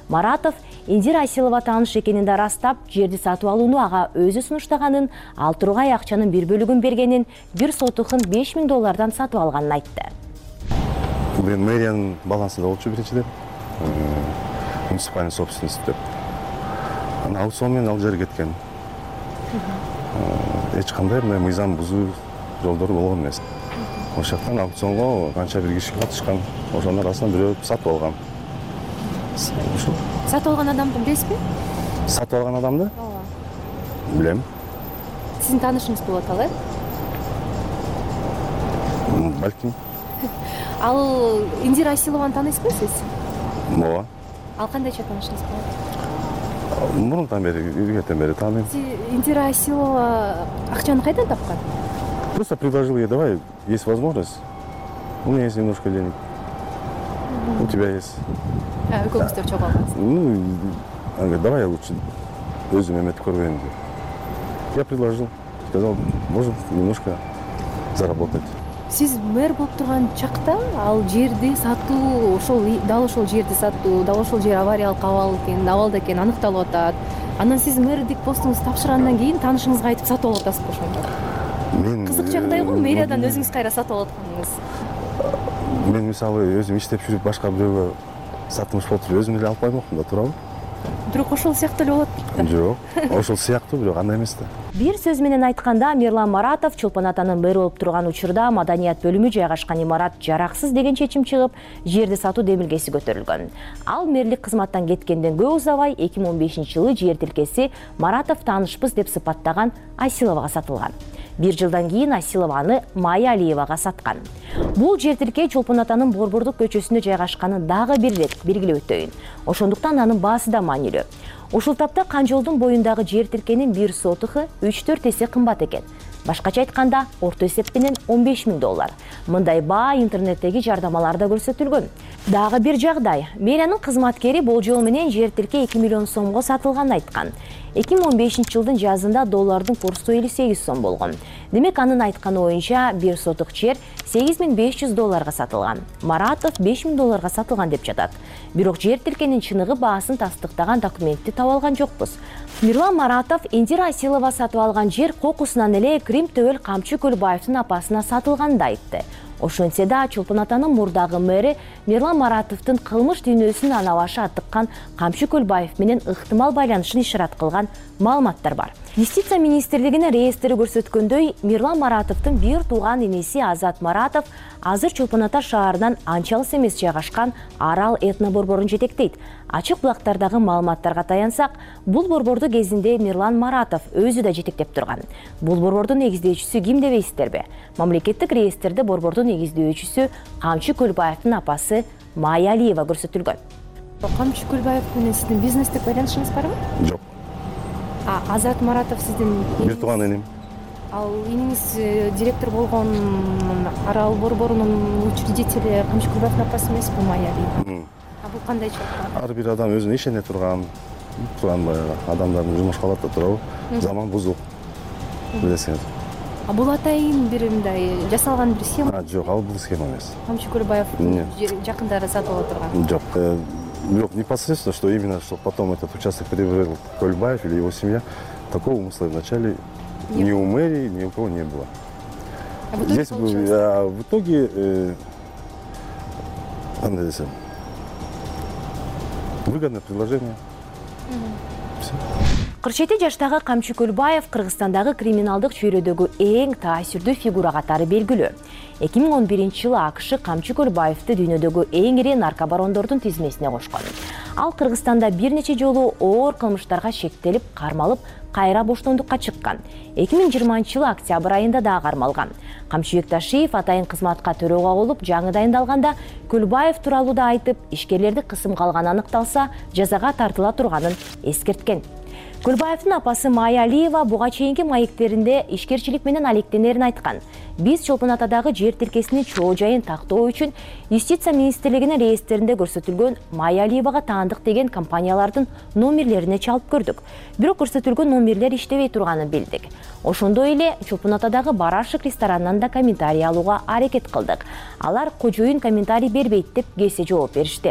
Маратов Индира Асилова тааныш экенин да ырастап, жерди сатып алууну ага өзү сунуштаганын, ал тургай акчанын бир бөлүгүн бергенин, бир сотухун $5000 сатып алганын айтты. Мен мэриянын балансында болчу биринчиден, муниципальный собственность деп. Аукцион менен ал жер кеткен. Эч кандай мыйзам бузуу жолдору болгон эмес. Ошол жактан аукционго канча бир киши катышкан, ошонун арасынан бирөө сатып алган. Сатып алган адамды билесизби? Сатып алган адамды? Билем. Сиздин таанышыңыз болот ал, Балким. Ал Индира Асилованы тааныйсызбы сиз? Ооба. Ал кандайча таанышыңыз болот? Мурунтан бери, илгертен бери тааныйм. Индира Асилова акчаны кайдан тапкан? Просто предложил ей: давай, есть возможность, у меня есть немножко денег, у тебя есть. Экөөңүздөр чогуу алгансыз. Она говорит: давай я лучше өзүм эметип көрбөйүн деп. Я предложил, сказал, можно немножко заработать. Сиз мэр болуп турган чакта ал жерди сатуу, дал ошол жерди сатуу, дал ошол жер авариялык абалда экени аныкталып атат. Анан сиз мэрдик постуңузду тапшыргандан кийин таанышыңызга айтып сатып алып атасызбы ошондо? Кызык жагдай го, мэриядан өзүңүз кайра сатып алып атканыңыз. Мен мисалы өзүм иштеп жүрүп башка бирөөгө сатымыш болуп өзүм эле алып коймокмун да, туурабы? Бирок ошол сыяктуу эле болот дейт. Жок, ошол сыяктуу, бирок андай эмес да. Бир сөз менен айтканда, Мирлан Маратов Чолпон атанын мэр болуп турган учурда маданият бөлүмү жайгашкан имарат жараксыз деген чечим чыгып, жерди сатуу демилгеси көтөрүлгөн. Ал мэрлик кызматтан кеткенден көп узабай 2015-жылы жер тилкеси Маратов таанышпыз деп сыпаттаган Асиловага сатылган. Бир жылдан кийин Асилова аны Майя Алиевага саткан. Бул жер тилке Чолпон атанын Борбордук көчөсүндө жайгашканын дагы бир ирет белгилеп өтөйүн. Ошондуктан анын баасы да маанилүү. Ушул тапта Канжолдун боюндагы жер тилкенин бир сотуху 3-4 эсе кымбат экен. Башкача айтканда, орто эсеп менен $15.000. Мындай баа интернеттеги жардамаларда көрсөтүлгөн. Дагы бир жагдай. Мэриянын кызматкери болжол менен жер тилке 2 миллион сомго сатылганын айткан. 2015-жылдын жазында доллардын курсу 58 сом болгон. Демек анын айтканы боюнча бир сотук жер $8500 сатылган. Маратов $5000 сатылган деп жатат. Бирок жер тилкенин чыныгы баасын тастыктаган документти таба алган жокпуз. Мирлан Маратов Индира Асилова сатып алган жер кокусунан эле Крим Төбөл Камчы Көлбаевдин апасына сатылганын да айтты. Ошентсе да Чолпон атанын мурдагы мэри Мирлан Маратовдун кылмыш дүйнөсүн ана башы аттыккан Камчы Көлбаев менен ыктымал байланышын ишарат кылган маалыматтар бар. Юстиция министрлигинин реестри көрсөткөндөй, Мирлан Маратовдун бир тууган энеси Азат Маратов азыр Чолпон ата шаарынан анча алыс эмес жайгашкан Арал этно борборун жетектейт. Ачык булактардагы маалыматтарга таянсак, бул борборду кезинде Мирлан Маратов өзү да жетектеп турган. Бул борбордун негиздөөчүсү ким дебейсиздерби? Мамлекеттик реестрде борбордун негиздөөчүсү Камчы Көлбаевдин апасы Майя Алиева көрсөтүлгөн. Камчы Көлбаев менен сиздин бизнестик байланышыңыз барбы? Жок. Азат Маратов сиздин бир тууган энем. Ал эниңиз директор болгон Арал борборунун учредители Камчы Көлбаевдин апасы эмеспи Майя Алиева? Бул кандай чакта? Ар бир адам өзүнө ишене турган баягы адамдардын жумушка алат да туурабы? Заман бузук. Билесиңер. Бул атайын бир мындай жасалган бир схема? Жок, ал бул схема эмес. Камчы Көлбаев жакындары сатып ала турган? Жок. Бирок непосредственно, что именно, что потом этот участок приобрел Көлбаев или его семья, такого умысла вначале ни у мэрии, ни у кого не было. Здесь в итоге выгодное предложение. 47 жаштагы Камчы Көлбаев Кыргызстандагы криминалдык чөйрөдөгү эң таасирдүү фигура катары белгилүү. 2011-жылы АКШ Камчы Көлбаевди дүйнөдөгү эң ири наркобарондордун тизмесине кошкон. Ал Кыргызстанда бир нече жолу оор кылмыштарга шектелип, кармалып, кайра боштондукка чыккан. 2020-жылы октябрь айында да кармалган. Камчы Бекташиев атайын кызматка төрөгө болуп, жаңы дайындалганда Көлбаев тууралуу да айтып, ишкерлерди кысымга алганы аныкталса, жазага тартыла турганын эскерткен. Көлбаевдин апасы Майя Алиева буга чейинки маектеринде ишкерчилик менен алектенерин айткан. Биз Чолпон атадагы жер тилкесинин чоо жайын тактоо үчүн Юстиция министрлигинин реестринде көрсөтүлгөн Майя Алиевага таандык деген компаниялардын номерлерине чалып көрдүк. Бирок көрсөтүлгөн номерлер иштебей турганын билдик. Ошондой эле Чолпон атадагы Барашык ресторанынан да комментарий алууга аракет кылдык. Алар кожоюн комментарий бербейт деп кесе жооп беришти.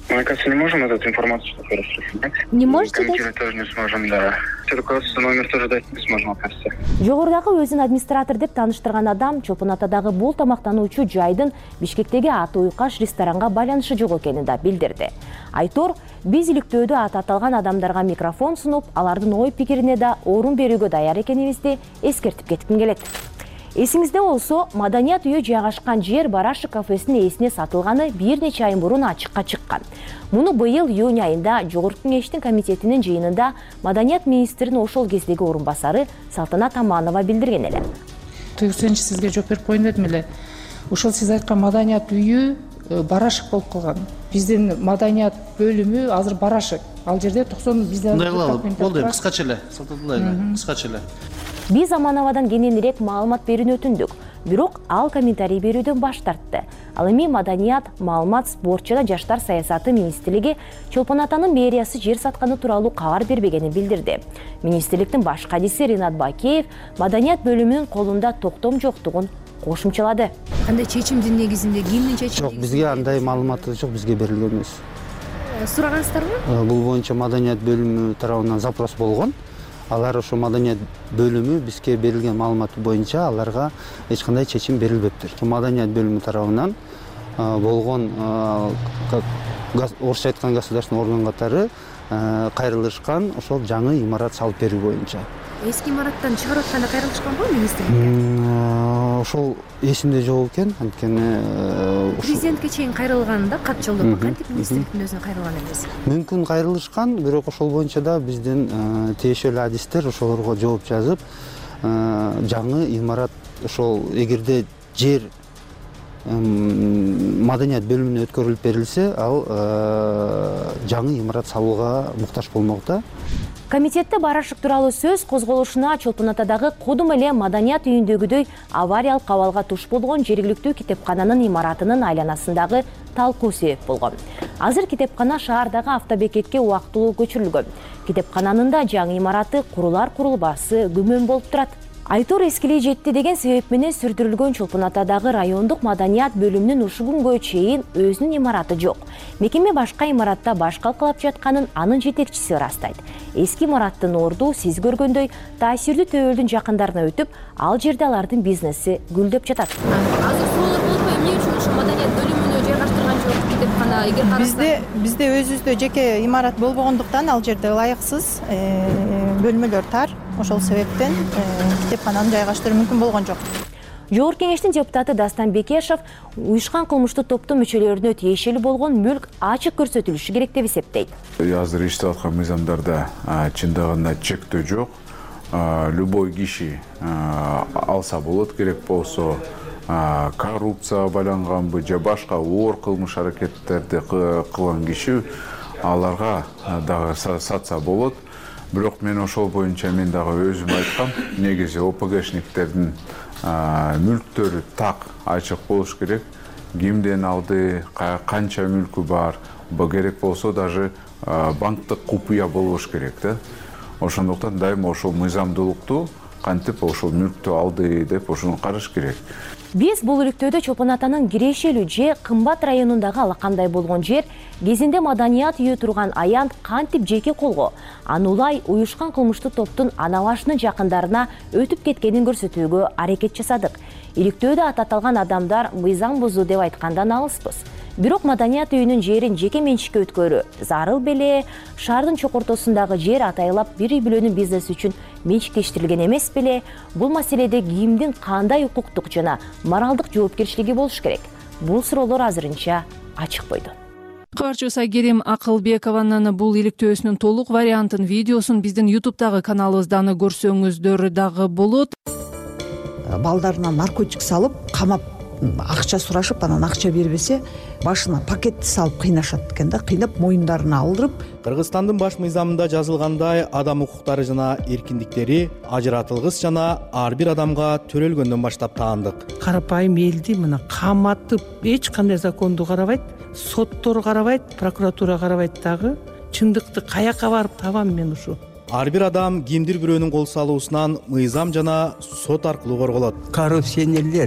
Мне кажется, не можем эту информацию распространять. Не можете дать? Комментировать тоже не сможем, да. Руководство номер тоже дать не сможем, оказывается. Жогорудагы өзүн администратор деп тааныштырган адам Чолпон Атадагы бул тамактануучу жайдын Бишкектеги Аты Уйкаш ресторанга байланышы жок экенин да билдирди. Айтор, биз иликтөөдө аты аталган адамдарга микрофон сунуп, алардын ой пикирине да орун берүүгө даяр экенибизди эскертип кетким келет. Эсиңизде болсо, Маданият үйү жайгашкан жер Барашык кафесинин ээсине сатылганы бир нече ай мурун ачыкка чыккан. Муну быйыл июнь айында Жогорку Кеңештин комитетинин жыйынында Маданият министринин ошол кездеги орун басары Салтанат Аманова билдирген эле. Тыйгысенчи сизге жооп берип коеюн дедим эле. Ошол сиз айткан Маданият үйү Барашык болуп калган. Биздин Маданият бөлүмү азыр Барашык. Ал жерде 90 бизден болду, кыскача эле, салтатылайлы, кыскача эле. Биз Амановадан кененирээк маалымат берүүнү өтүндүк. Бирок ал комментарий берүүдөн баш тартты. Ал эми Маданият, маалымат, спорт жана жаштар саясаты министрлиги Чолпон Атанын мэриясы жер сатканы тууралуу кабар бербегенин билдирди. Министрликтин баш кадиси Ринат Бакеев Маданият бөлүмүнүн колунда токтом жоктугун кошумчалады. Кандай чечимдин негизинде, кимдин чечими? Жок, бизге андай маалымат жок, бизге берилген эмес. Сурагансыздарбы? Бул боюнча Маданият бөлүмү тарабынан запрос болгон. Алар ошо Маданият бөлүмү бизге берилген маалымат боюнча аларга эч кандай чечим берилбептир. Маданият бөлүмү тарабынан болгон орусча айткан государственный орган катары кайрылышкан ошол жаңы имарат салып берүү боюнча. Эски имараттан чыгарып атканда кайрылышканбы министрликке? Ошол эсимде жок экен, анткени президентке чейин кайрылганда кат жолдоп, кантип министрликтин өзүнө кайрылган эмес? Мүмкүн кайрылышкан, бирок ошол боюнча да биздин тиешелүү адистер ошолорго жооп жазып, жаңы имарат ошол эгерде жер Маданият бөлүмүнө өткөрүлүп берилсе, ал жаңы имарат салууга муктаж болмок да. Комитетте Барашык тууралуу сөз козголушуна Чолпон Атадагы кодум эле Маданият үйүндөгүдөй авариялык абалга туш болгон жергиликтүү китепкананын имаратынын айланасындагы талкуу себеп болгон. Азыр китепкана шаардагы автобекетке убактылуу көчүрүлгөн. Китепкананын да жаңы имараты курулар-курулбасы күмөн болуп турат. Айтор эскилей жетти деген себеп менен сүрдүрүлгөн Чолпон Атадагы райондук Маданият бөлүмүнүн ушул күнгө чейин өзүнүн имараты жок. Мекеме башка имаратта баш калкалап жатканын анын жетекчиси ырастайт. Эски имараттын орду сиз көргөндөй таасирдүү төбөлдүн жакындарына өтүп, ал жерде алардын бизнеси гүлдөп жатат. Азыр суроолор болуп, эмне үчүн ушул Маданият бөлүмүнө жайгаштырган жок китепкана? Эгер Бизде өзүбүздө жеке имарат болбогондуктан ал жерде ылайыксыз бөлмөлөр тар. Ошол себептен китепкананы жайгаштыруу мүмкүн болгон жок. Жогорку Кеңештин депутаты Дастан Бекешев уюшкан кылмыштуу топтун мүчөлөрүнө тиешелүү болгон мүлк ачык көрсөтүлүшү керек деп эсептейт. Азыр иштеп аткан мыйзамдарда чындыгында чектөө жок. Любой киши алса болот, керек болсо коррупцияга байланганбы же башка оор кылмыш аракеттерди кылган киши аларга дагы сатса болот. Бирок мен ошол боюнча мен дагы өзүм айткам, негизи ОПГшниктердин мүлктөрү так ачык болуш керек. Кимден алды, канча мүлкү бар, керек болсо даже банктык купуя болуш керек да. Ошондуктан дайыма ошол мыйзамдуулукту кантип ошол мүлктү алды деп ошону караш керек. Биз бул иликтөөдө Чолпон Атанын кирешелүү же кымбат районундагы алакандай болгон жер кезинде Маданият үйү турган аянт кантип жеке колго, аны улай уюшкан кылмыштуу топтун ана башынын жакындарына өтүп кеткенин көрсөтүүгө аракет жасадык. Иликтөөдө аты аталган адамдар мыйзам бузуу деп айткандан алыспыз. Бирок Маданият үйүнүн жерин жеке менчикке өткөрүү зарыл беле? Шаардын чокортосундагы жер атайлап бир үй бүлөнүн бизнеси үчүн менчиктештирилген эмес беле? Бул маселеде кимдин кандай укуктук жана моралдык жоопкерчилиги болуш керек? Бул суроолор азырынча ачыкпойду. Кабарчыбыз Айгерим Акылбекованын бул иликтөөсүнүн толук вариантын, видеосун биздин YouTube'дагы каналыбыздан көрсөңүздөр дагы болот. Балдарына наркотик салып, камап акча сурашып, анан акча бербесе, башына пакетти салып кыйнашат экен да, кыйнап моюндарына алдырып. Кыргызстандын баш мыйзамында жазылгандай, адам укуктары жана эркиндиктери ажыратылгыс жана ар бир адамга төрөлгөндөн баштап таандык. Карапайым элди мына каматып, эч кандай законду карабайт, соттор карабайт, прокуратура карабайт дагы. Чындыкты каяка барып табам мен ушу? Ар бир адам кимдир бирөөнүн кол салуусунан мыйзам жана сот аркылуу корголот. Коррупционерлер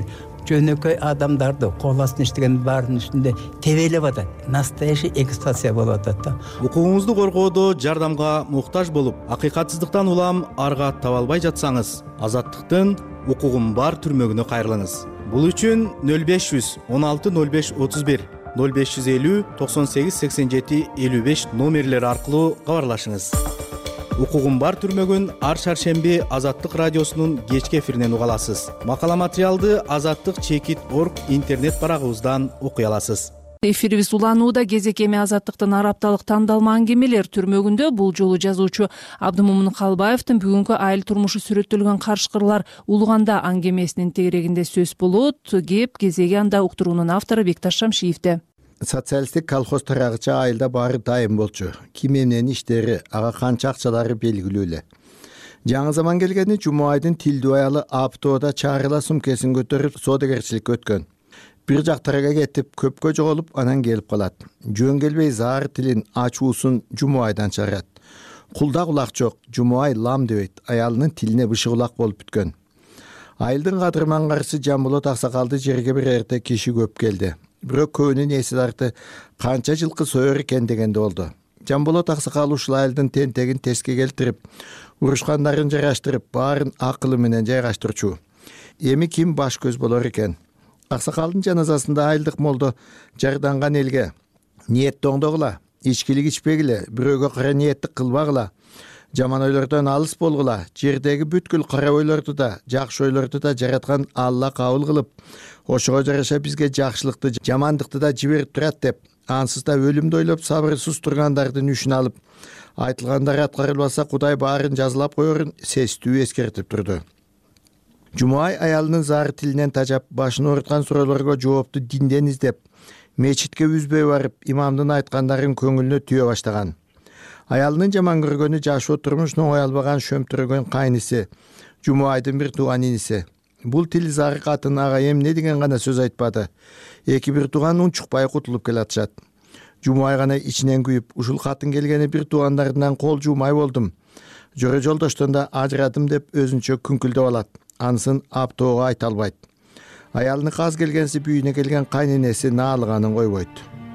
жөнөкөй адамдарды кол астына иштеген баарынын үстүндө тебелеп атат. Настоящий эксплуатация болуп атат да. Укугуңузду коргоодо жардамга муктаж болуп, акыйкатсыздыктан улам арга таба албай жатсаңыз, Азаттыктын укугум бар түрмөгүнө кайрылыңыз. Бул үчүн 0500 16 05 31 0550 98 87 55 номерлери аркылуу кабарлашыңыз. Укугум бар түрмөгүн ар шаршемби Азаттык радиосунун кечки эфиринен уга аласыз. Макала материалды azattik.org интернет барагыбыздан окуй аласыз. Эфирибиз уланууда. Кезек эми Азаттыктын ар апталык тандалма аңгемелер түрмөгүндө бул жолу жазуучу Абдымомун Калбаевдин бүгүнкү айыл турмушу сүрөттөлгөн карышкырлар улуганда аңгемесинин тегерегинде сөз болот. Кеп кезеги анда уктуруунун автору Бекташ Шамшиевде. Социалисттик колхоз тарагычы айылда баары дайым болчу. Ким эмненин иштери, ага канча акчалары белгилүү эле. Жаңы заман келгени Жумайдын тилдүү аялы Аптоодо чарыла сумкесин көтөрүп соодагерчиликке өткөн. Бир жактарга кетип, көпкө жоголуп, анан келип калат. Жөн келбей заар тилин, ачуусун Жумайдан чыгарат. Кулда кулак жок, Жумай лам дебейт, аялынын тилине бышык кулак болуп бүткөн. Айылдын кадырман карысы Жамболот аксакалды жерге бир эрте киши көп келди. Бирок көбүнүн эси тарты канча жылкы сойор экен дегенде болду. Жамболот аксакал ушул айылдын тентегин теске келтирип, урушкандарын жараштырып, баарын акылы менен жайгаштырчу. Эми ким баш көз болор экен? Аксакалдын жаназасында айылдык молдо жарданган элге ниеттоңдогула, ичкилик ичпегиле, бирөөгө кара ниеттик кылбагыла, жаман ойлордон алыс болгула, жердеги бүткүл кара ойлорду да, жакшы ойлорду да жараткан Алла кабыл кылып, ошого жараша бизге жакшылыкты, жамандыкты да жиберип турат деп, ансыз да өлүмдү ойлоп сабырсыз тургандардын үшүн алып, айтылгандар аткарылбаса Кудай баарын жазылап коерун сестүү эскертип турду. Жумай аялынын зар тилинен тажап, башын ооруткан суроолорго жоопту динден издеп, мечитке үзбөй барып, имамдын айткандарын көңүлүнө түйө баштаган. Аялынын жаман көргөнү жашоо турмушун оңой албаган шөмтүрөгөн кайниси, Жумайдын бир тууган иниси. Бул тил зары катын ага эмне деген гана сөз айтпады. Эки бир тууган унчукпай кутулуп келатышат. Жумай гана ичинен күйүп, ушул катын келгени бир туугандарынан кол жуумай болдум. Жөрө жолдоштон да ажырадым деп өзүнчө күңкүлдөп алат. Анысын Аптоого айта албайт. Аялыны каз келгенси бүйүнө келген кайненеси наалыганын койбойт.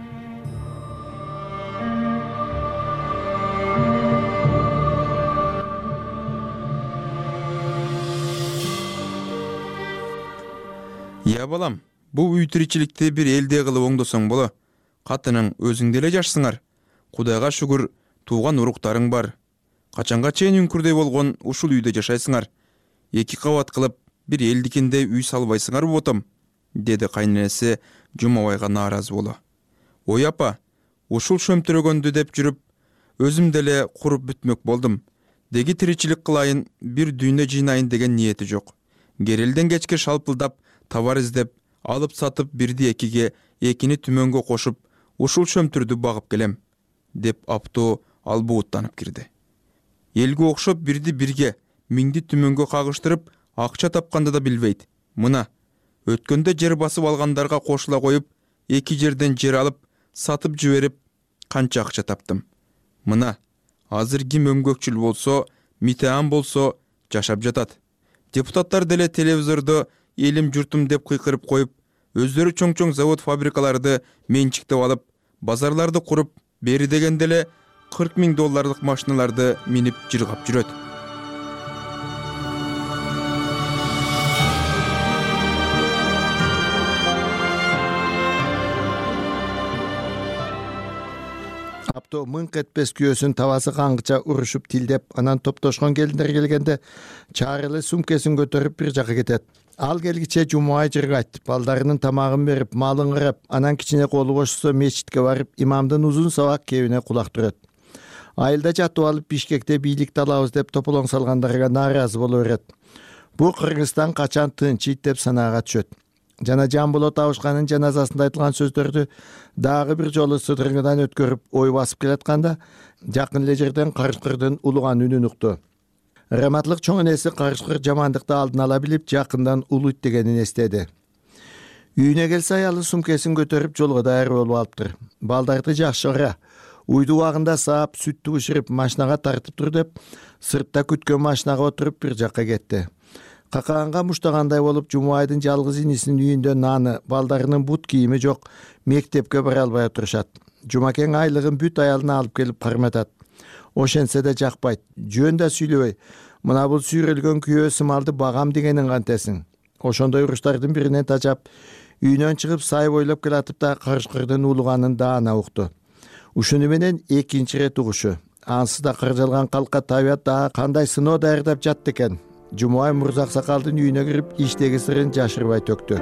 Я балам, бул үй тиричиликти бир элде кылып оңдосоң боло. Катының өзүң деле жашсыңар. Кудайга шүгүр, тууган уруктарың бар. Качанга чейин үңкүрдөй болгон ушул үйдө жашайсыңар. Эки кабат кылып бир элдикинде үй салбайсыңар ботом, деди кайненеси Жумабайга нааразы боло. Ой апа, ушул шөмтүрөгөндү деп жүрүп, өзүм деле куруп бүтмөк болдум. Деги тиричилик кылайын, бир дүйнө жыйнайын деген ниети жок. Керелден кечке шалпылдап, товар издеп, алып сатып бирди экиге, экини түмөнгө кошуп, ушул шөмтүрдү багып келем, деп Аптоо албууттанып кирди. Элге окшоп бирди бирге, миңди түмөнгө кагыштырып, акча тапканды да билбейт. Мына, өткөндө жер басып алгандарга кошула коюп, эки жерден жер алып, сатып жиберип, канча акча таптым. Мына, азыр ким өңгөкчүл болсо, митеан болсо, жашап жатат. Депутаттар деле телевизордо элим журтум деп кыйкырып коюп, өздөрү чоң-чоң завод-фабрикаларды менчиктеп алып, базарларды куруп, бери деген деле $40,000 машиналарды минип жыргап жүрөт. Апто мыңк этпес күйөөсүн табасы каңгыча урушуп тилдеп, анан топтошкон келиндер келгенде чарылы сумкесин көтөрүп бир жака кетет. Ал келгиче Жумай жыргайт, балдарынын тамагын берип, малын карап, анан кичине колу бошсо мечитке барып, имамдын узун сабак кебине кулак турат. Айылда жатып алып Бишкекте бийликти алабыз деп тополоң салгандарга нааразы боло берет. Бу Кыргызстан качан тынчыйт деп санаага түшөт. Жана Жамболот Абышканын жаназасында айтылган сөздөрдү дагы бир жолу сыдырыңыдан өткөрүп ой басып келатканда, жакын эле жерден карышкырдын улуган үнүн укту. Раматлык чоң энеси карышкыр жамандыкты алдын ала билип, жакындан улуйт дегенин эстеди. Үйүнө келсе аялы сумкесин көтөрүп жолго даяр болуп алыптыр. Балдарды жакшы кара, уйду убагында саап, сүттү бышырып машинага тартып тур деп, сыртта күткөн машинага отуруп бир жакка кетти. какаганга муштагандай болуп Жумайдын жалгыз инисинин үйүндө наны, балдарынын бут кийими жок, мектепке бара албай отурушат. Жумакең айлыгын бүт аялына алып келип карматат. Ошентсе да жакпайт. Жөн да сүйлөбөй. Мына бул сүйрөлгөн күйөөсү малды багам дегенин кантесиң. Ошондой уруштардын биринен тажап, үйүнөн чыгып сай бойлоп келатып да карышкырдын уулуганын даана укту. Ушуну менен экинчи ирет угушу. Ансыз да кыржалган калка табият да кандай сыноо даярдап жатты экен. Жумай Мырзаксакалдын үйүнө кирип иштеги сырын жашырбай төктү.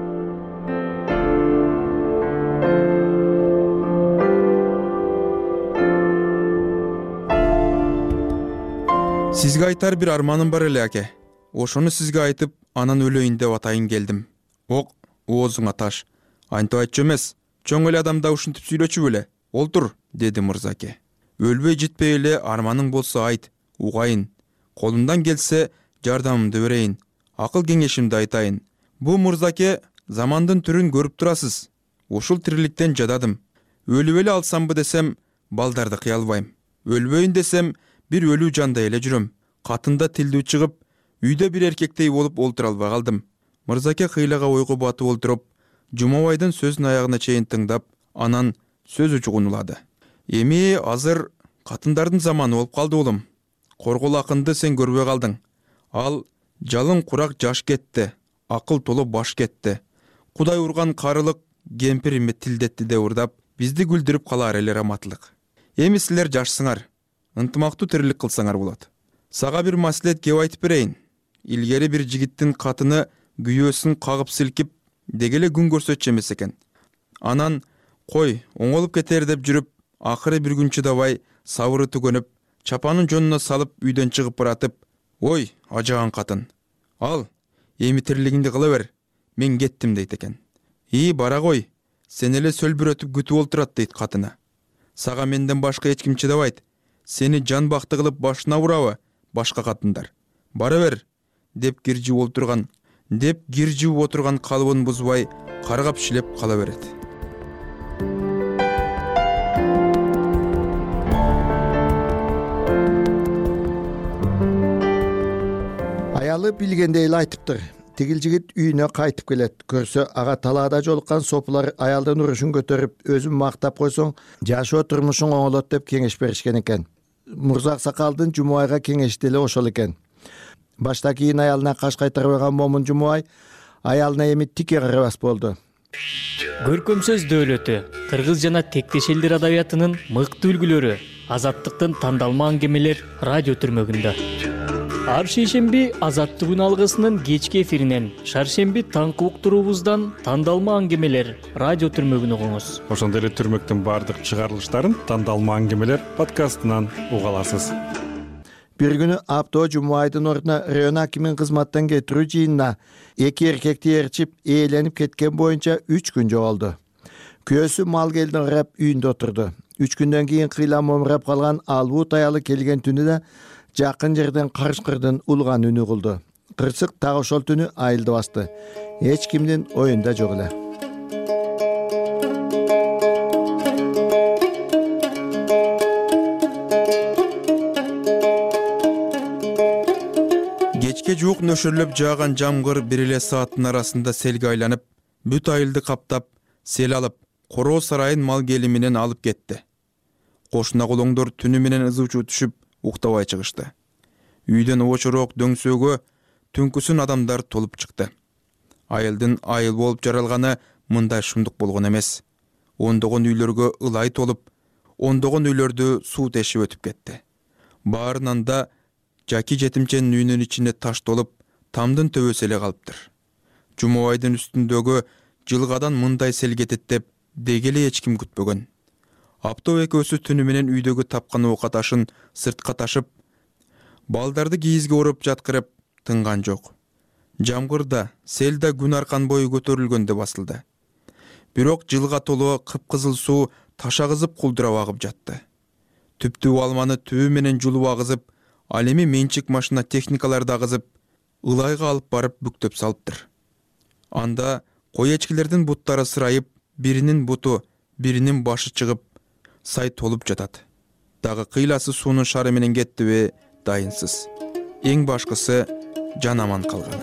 Сизге айтар бир арманым бар эле, аке. Ошону сизге айтып, анан өлөйүн деп атайын келдим. Ок, оозуңа таш. Антип айтчу эмес. Чоң эле адамда ушинтип сүйлөчү беле. Олтур, деди Мырзаке. Өлбөй жетпей эле арманың болсо айт, угайын. Колумдан келсе жардамымды берейин. Акыл кеңешимди айтайын. Бу Мырзаке замандын түрүн көрүп турасыз. Ушул тириликтен жададым. Өлүп эле алсамбы десем, балдарды кыя албайм. Өлбөйүн десем, бир өлүү жандай эле жүрөм. Катында тилдүү чыгып, үйдө бир эркектей болуп олтура албай калдым. Мырзаке кыйлага ойго батып олтуруп, Жумабайдын сөзүн аягына чейин тыңдап, анан сөз учугун улады. Эми азыр катындардын заманы болуп калды улум. Коргол акынды сен көрбөй калдың. Ал жалын курак жаш кетти, акыл толо баш кетти. Кудай урган карылык кемпириме тилдетти деп урдап, бизди күлдүрүп калар эле раматылык. Эми силер жашсыңар, ынтымактуу тирилик кылсаңар болот. Сага бир маслихат кеп айтып берейин. Илгери бир жигиттин катыны күйөөсүн кагып силкип, дегеле күн көрсөтчү эмес экен. Анан кой, оңолуп кетер деп жүрүп, акыры бир күн чыдабай, сабыры түгөнүп, чапанын жонуна салып үйдөн чыгып баратып, ой, ажаган катын. Ал, эми тирилигиңди кыла бер, мен кеттим дейт экен. Бара кой, сен эле сөлбүрөтүп күтүп олтурат дейт катына. Сага менден башка эч ким чыдабайт. Сени жан бакты кылып башына урабы, башка катындар. Бара бер, деп киржип отурган калыбын бузбай, каргап шилеп кала берет. Аялы билгендей эле айтыптыр. Тигил жигит үйүнө кайтып келет. Көрсө ага талаада жолуккан сопулар аялдын урушун көтөрүп, өзүн мактап койсоң, жашоо турмушуң оңолот деп кеңеш беришкен экен. Мырзаксакалдын Жумайга кеңешти эле ошол экен. Башта кийин аялына каш кайтарбаган момун Жумай аялына эми тике карабас болду. Көркөм сөз дөөлөтү, кыргыз жана тектеш элдер адабиятынын мыкты үлгүлөрү, азаттыктын тандалма аңгемелер радио түрмөгүндө. Ар шейшемби Азаттык алгысынын кечки эфиринен, шаршемби таңкы уктуруубуздан тандалма аңгемелер радио түрмөгүн угуңуз. Ошондой эле түрмөктүн баардык чыгарылыштарын тандалма аңгемелер подкастынан уга аласыз. Бир күнү Апто Жумайдын ордуна район акимин кызматтан кетирүү жыйынына эки эркекти ээрчип, ээленип кеткен боюнча 3 күн жоголду. Күйөөсү мал келдин карап үйүндө отурду. 3 күндөн кийин кыйла момурап калган албут аялы келген түнү да жакын жерден карышкырдын улган үнү кылды. Кырсык так ошол түнү айылды басты. Эч кимдин оюнда жок эле. Кечке жуук нөшөрлөп жааган жамгыр бир эле сааттын арасында селге айланып, бүт айылды каптап, сел алып, короо сарайын мал кели менен алып кетти. Кошуна колоңдор түнү менен ызычуу түшүп, уктабай чыгышты. Үйдөн очорок дөңсөөгө түнкүсүн адамдар толуп чыкты. Айылдын айыл болуп жаралганы мындай шумдук болгон эмес. Ондогон үйлөргө ылай толуп, ондогон үйлөрдү суу тешип өтүп кетти. Баарынан да жаки жетимченин үйүнүн ичине таш толуп, тамдын төбөсү эле калыптыр. Жумабайдын үстүндөгү жылгадан мындай сел кетет деп дегеле эч ким күтпөгөн. Апто экөөсү түнү менен үйдөгү тапкан оокат ашын сыртка ташып, балдарды кийизге уруп жаткырып тынган жок. Жамгыр да, сел да күн аркан бою көтөрүлгөндө басылды. Бирок жылга толуу кыпкызыл суу ташагызып кулдурап агып жатты. Түптүү алманы түбү менен жулуп агызып, ал эми менчик машина техникаларды агызып, ылайга алып барып бүктөп салыптыр. Анда кой эчкилердин буттары сырайып, биринин буту, биринин башы чыгып, сай толуп жатат. Дагы кыйласы суунун шары менен кеттиби дайынсыз. Эң башкысы, жан аман калганы.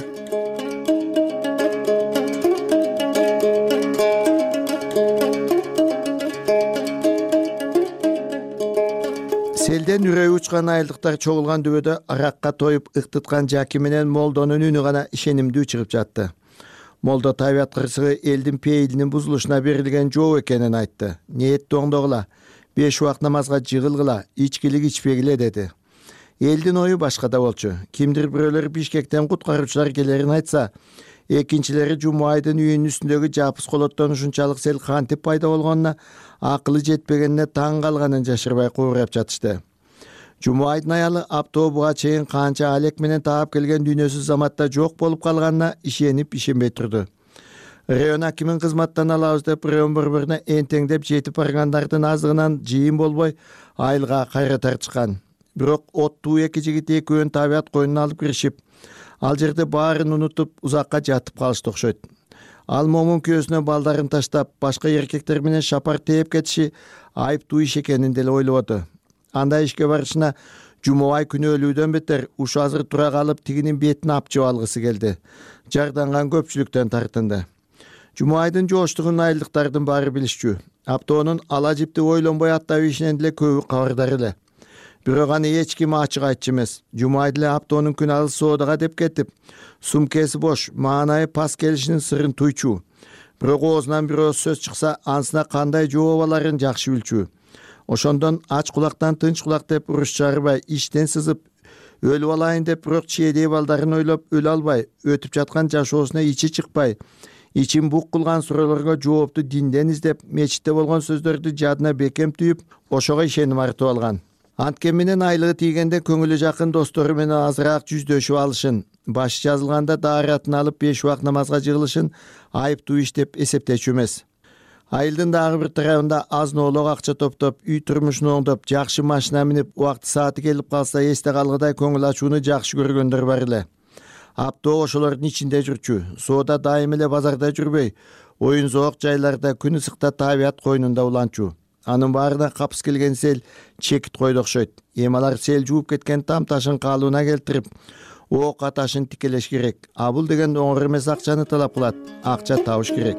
Селден үрөй учкан айылдыктар чогулган дүбөдө аракка тоюп ыктыткан жаки менен молдонун үнү гана ишенимдүү чыгып жатты. Молдо табият кырсыгы элдин пейилинин бузулушуна берилген жоо экенин айтты. Ниетти оңдогула, 5 убак намазга жыгылгыла, ичкилик ичпегиле деди. Элдин ою башкада болчу. Кимдир бирөөлөр Бишкектен куткаруучулар келерин айтса, экинчилери Жумайдын үйүнүн үстүндөгү жапыс колоттон ушунчалык сел кантип пайда болгонуна акылы жетпегенине таң калганын жашырбай куурап жатышты. Жумайдын аялы аптоо буга чейин канча алек менен таап келген дүйнөсүз заматта жок болуп калганына ишенип ишенбей турду. Район акимин кызматтан алабыз деп район борборуна энтеңдеп жетип баргандардын азыгынан жыйын болбой айылга кайра тартышкан. Бирок оттуу эки жигит экөөнүн табият койнуна алып киришип, ал жерде баарын унутуп узакка жатып калышты окшойт. Ал момун күйөөсүнө балдарын таштап, башка эркектер менен шапар тээп кетиши айыптуу иш экенин деле ойлободу. Андай ишке барышына Жумабай күнөөлүүдөн бетер ушу азыр тура калып тигинин бетин апчып алгысы келди. Жарданган көпчүлүктөн тартынды. Жумайдын жооштугун айылдыктардын баары билишчү. Аптоонун ала жипти ойлонбой аттап ишинен деле көбү кабардар эле. Бирок аны эч ким ачык айтчу эмес. Жумай деле аптоонун күн алыс соодага деп кетип, сумкеси бош, маанайы пас келишинин сырын туйчу. Бирок оозунан бирөө сөз чыкса, анысына кандай жооп аларын жакшы билчү. Ошондон ач кулактан тынч кулак деп уруш чарбай, иштен сызып, өлүп алайын деп бирок чиедей балдарын ойлоп өлө албай, өтүп жаткан жашоосуна ичи чыкпай, ичин бук кылган суроолорго жоопту динден издеп, мечитте болгон сөздөрдү жадына бекем түйүп, ошого ишеним артып алган. Анткен менен айлыгы тийгенде көңүлү жакын достору менен азыраак жүздөшүп алышын, башы жазылганда дааратын алып 5 убак намазга жыгылышын айыптуу иш деп эсептечү эмес. Айылдын дагы бир тарабында аз-ноолог акча топтоп, үй турмушун оңдоп, жакшы машина минип, убакты сааты келип калса эсте калгыдай көңүл ачууну жакшы көргөндөр бар эле. Аптоо ошолордун ичинде жүрчү. Соода дайым эле базарда жүрбөй, оюн зоок жайларда, күн ысыкта табият койнунда уланчу. Анын баарына капыс келген сел чекит койду окшойт. Эми алар сел жууп кеткен там ташын калыбына келтирип, ок аташын тикелеш керек. А бул деген оңор эмес акчаны талап кылат. Акча табыш керек.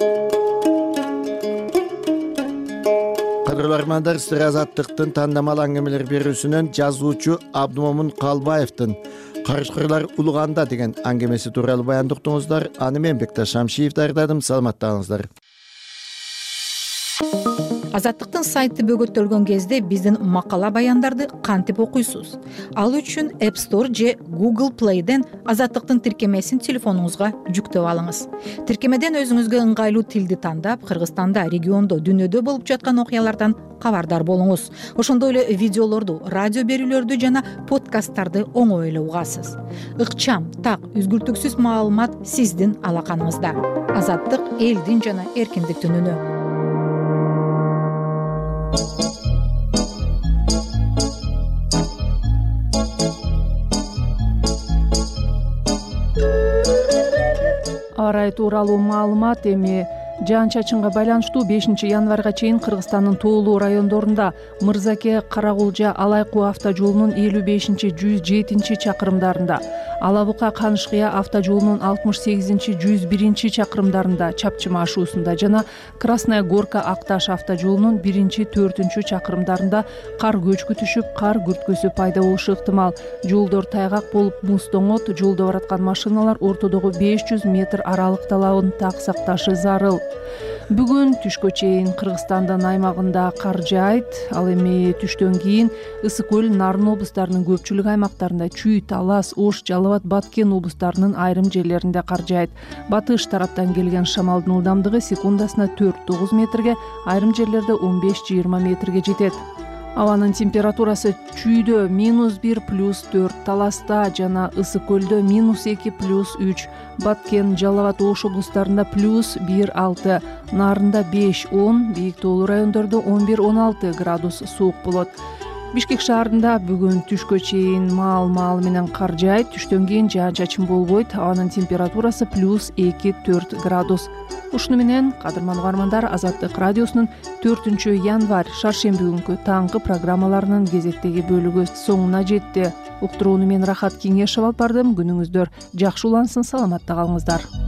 Кадрлармандар, сиздер Азаттыктын тандамал аңгемелер берүүсүнөн жазуучу Абдумомун Калбаевдин «Карышкырлар улганда» деген аңгемеси тууралуу баяндоо уктуңуздар. Аны мен Бекташ Шамшиев даярдадым. Саламаттаңыздар. Азаттыктын сайты бөгөттөлгөн кезде биздин макала баяндарды кантип окуйсуз? Ал үчүн App Store же Google Play'ден Азаттыктын тиркемесин телефонуңузга жүктөп алыңыз. Тиркемеден өзүңүзгө ыңгайлуу тилди тандап, Кыргызстанда, региондо, дүйнөдө болуп жаткан окуялардан кабардар болуңуз. Ошондой эле видеолорду, радио берүүлөрдү жана подкасттарды оңой эле угасыз. Ыкчам, так, үзгүлтүксүз маалымат сиздин алаканыңызда. Азаттык элдин жана эркиндиктин үнү. Аба ырайы тууралуу маалымат эми жаан-чачынга байланыштуу 5 январга чейин Кыргызстандын тоолуу райондорунда Мырзаке Карагулжа Алайкуу автожолунун 55-107 чакырымдарында, Алабука Канышкыя автожолунун 68-101 чакырымдарында чапчыма ашуусунда жана Красная Горка Акташ автожолунун 1-4 чакырымдарында кар көчкү түшүп, кар күрткөсү пайда болушу ыктымал. Жолдор тайгак болуп, муз тоңот, жолдо бараткан машиналар ортодогу 500 метр аралык талабын так сакташы зарыл. Бүгүн түшкө чейин Кыргызстандын аймагында кар жаайт. Ал эми түштөн кийин Ысык көл, Нарын облустарынын көпчүлүк аймактарында, Чүй, Талас, Ош, Жалал абад, Баткен облустарынын айрым жерлеринде кар жаайт. Батыш тараптан келген шамалдын ылдамдыгы секундасына 4-9 метрге, айрым жерлерде 15-20 метрге жетет. Абанын температурасы Чүйдө -1 +4, Таласта жана Ысык көлдө -2 +3, Баткен, Жалал абад, Ош облустарында +1-6, Нарында 5-10, бийик тоолуу райондордо 11-16 градус суук болот. Бишкек шаарында бүгүн түшкө чейин маал менен кар жаайт, түштөн кийин жаан-чачын болбойт, абанын температурасы +2-4 градус. Ушуну менен, кадырман угармандар, Азаттык радиосунун 4 январь шаршемби күнкү таңкы программаларынын кезектеги бөлүгү соңуна жетти. уктурууну мен Рахат Кеңешев алып бардым. Күнүңүздөр жакшы улансын, саламатта калыңыздар.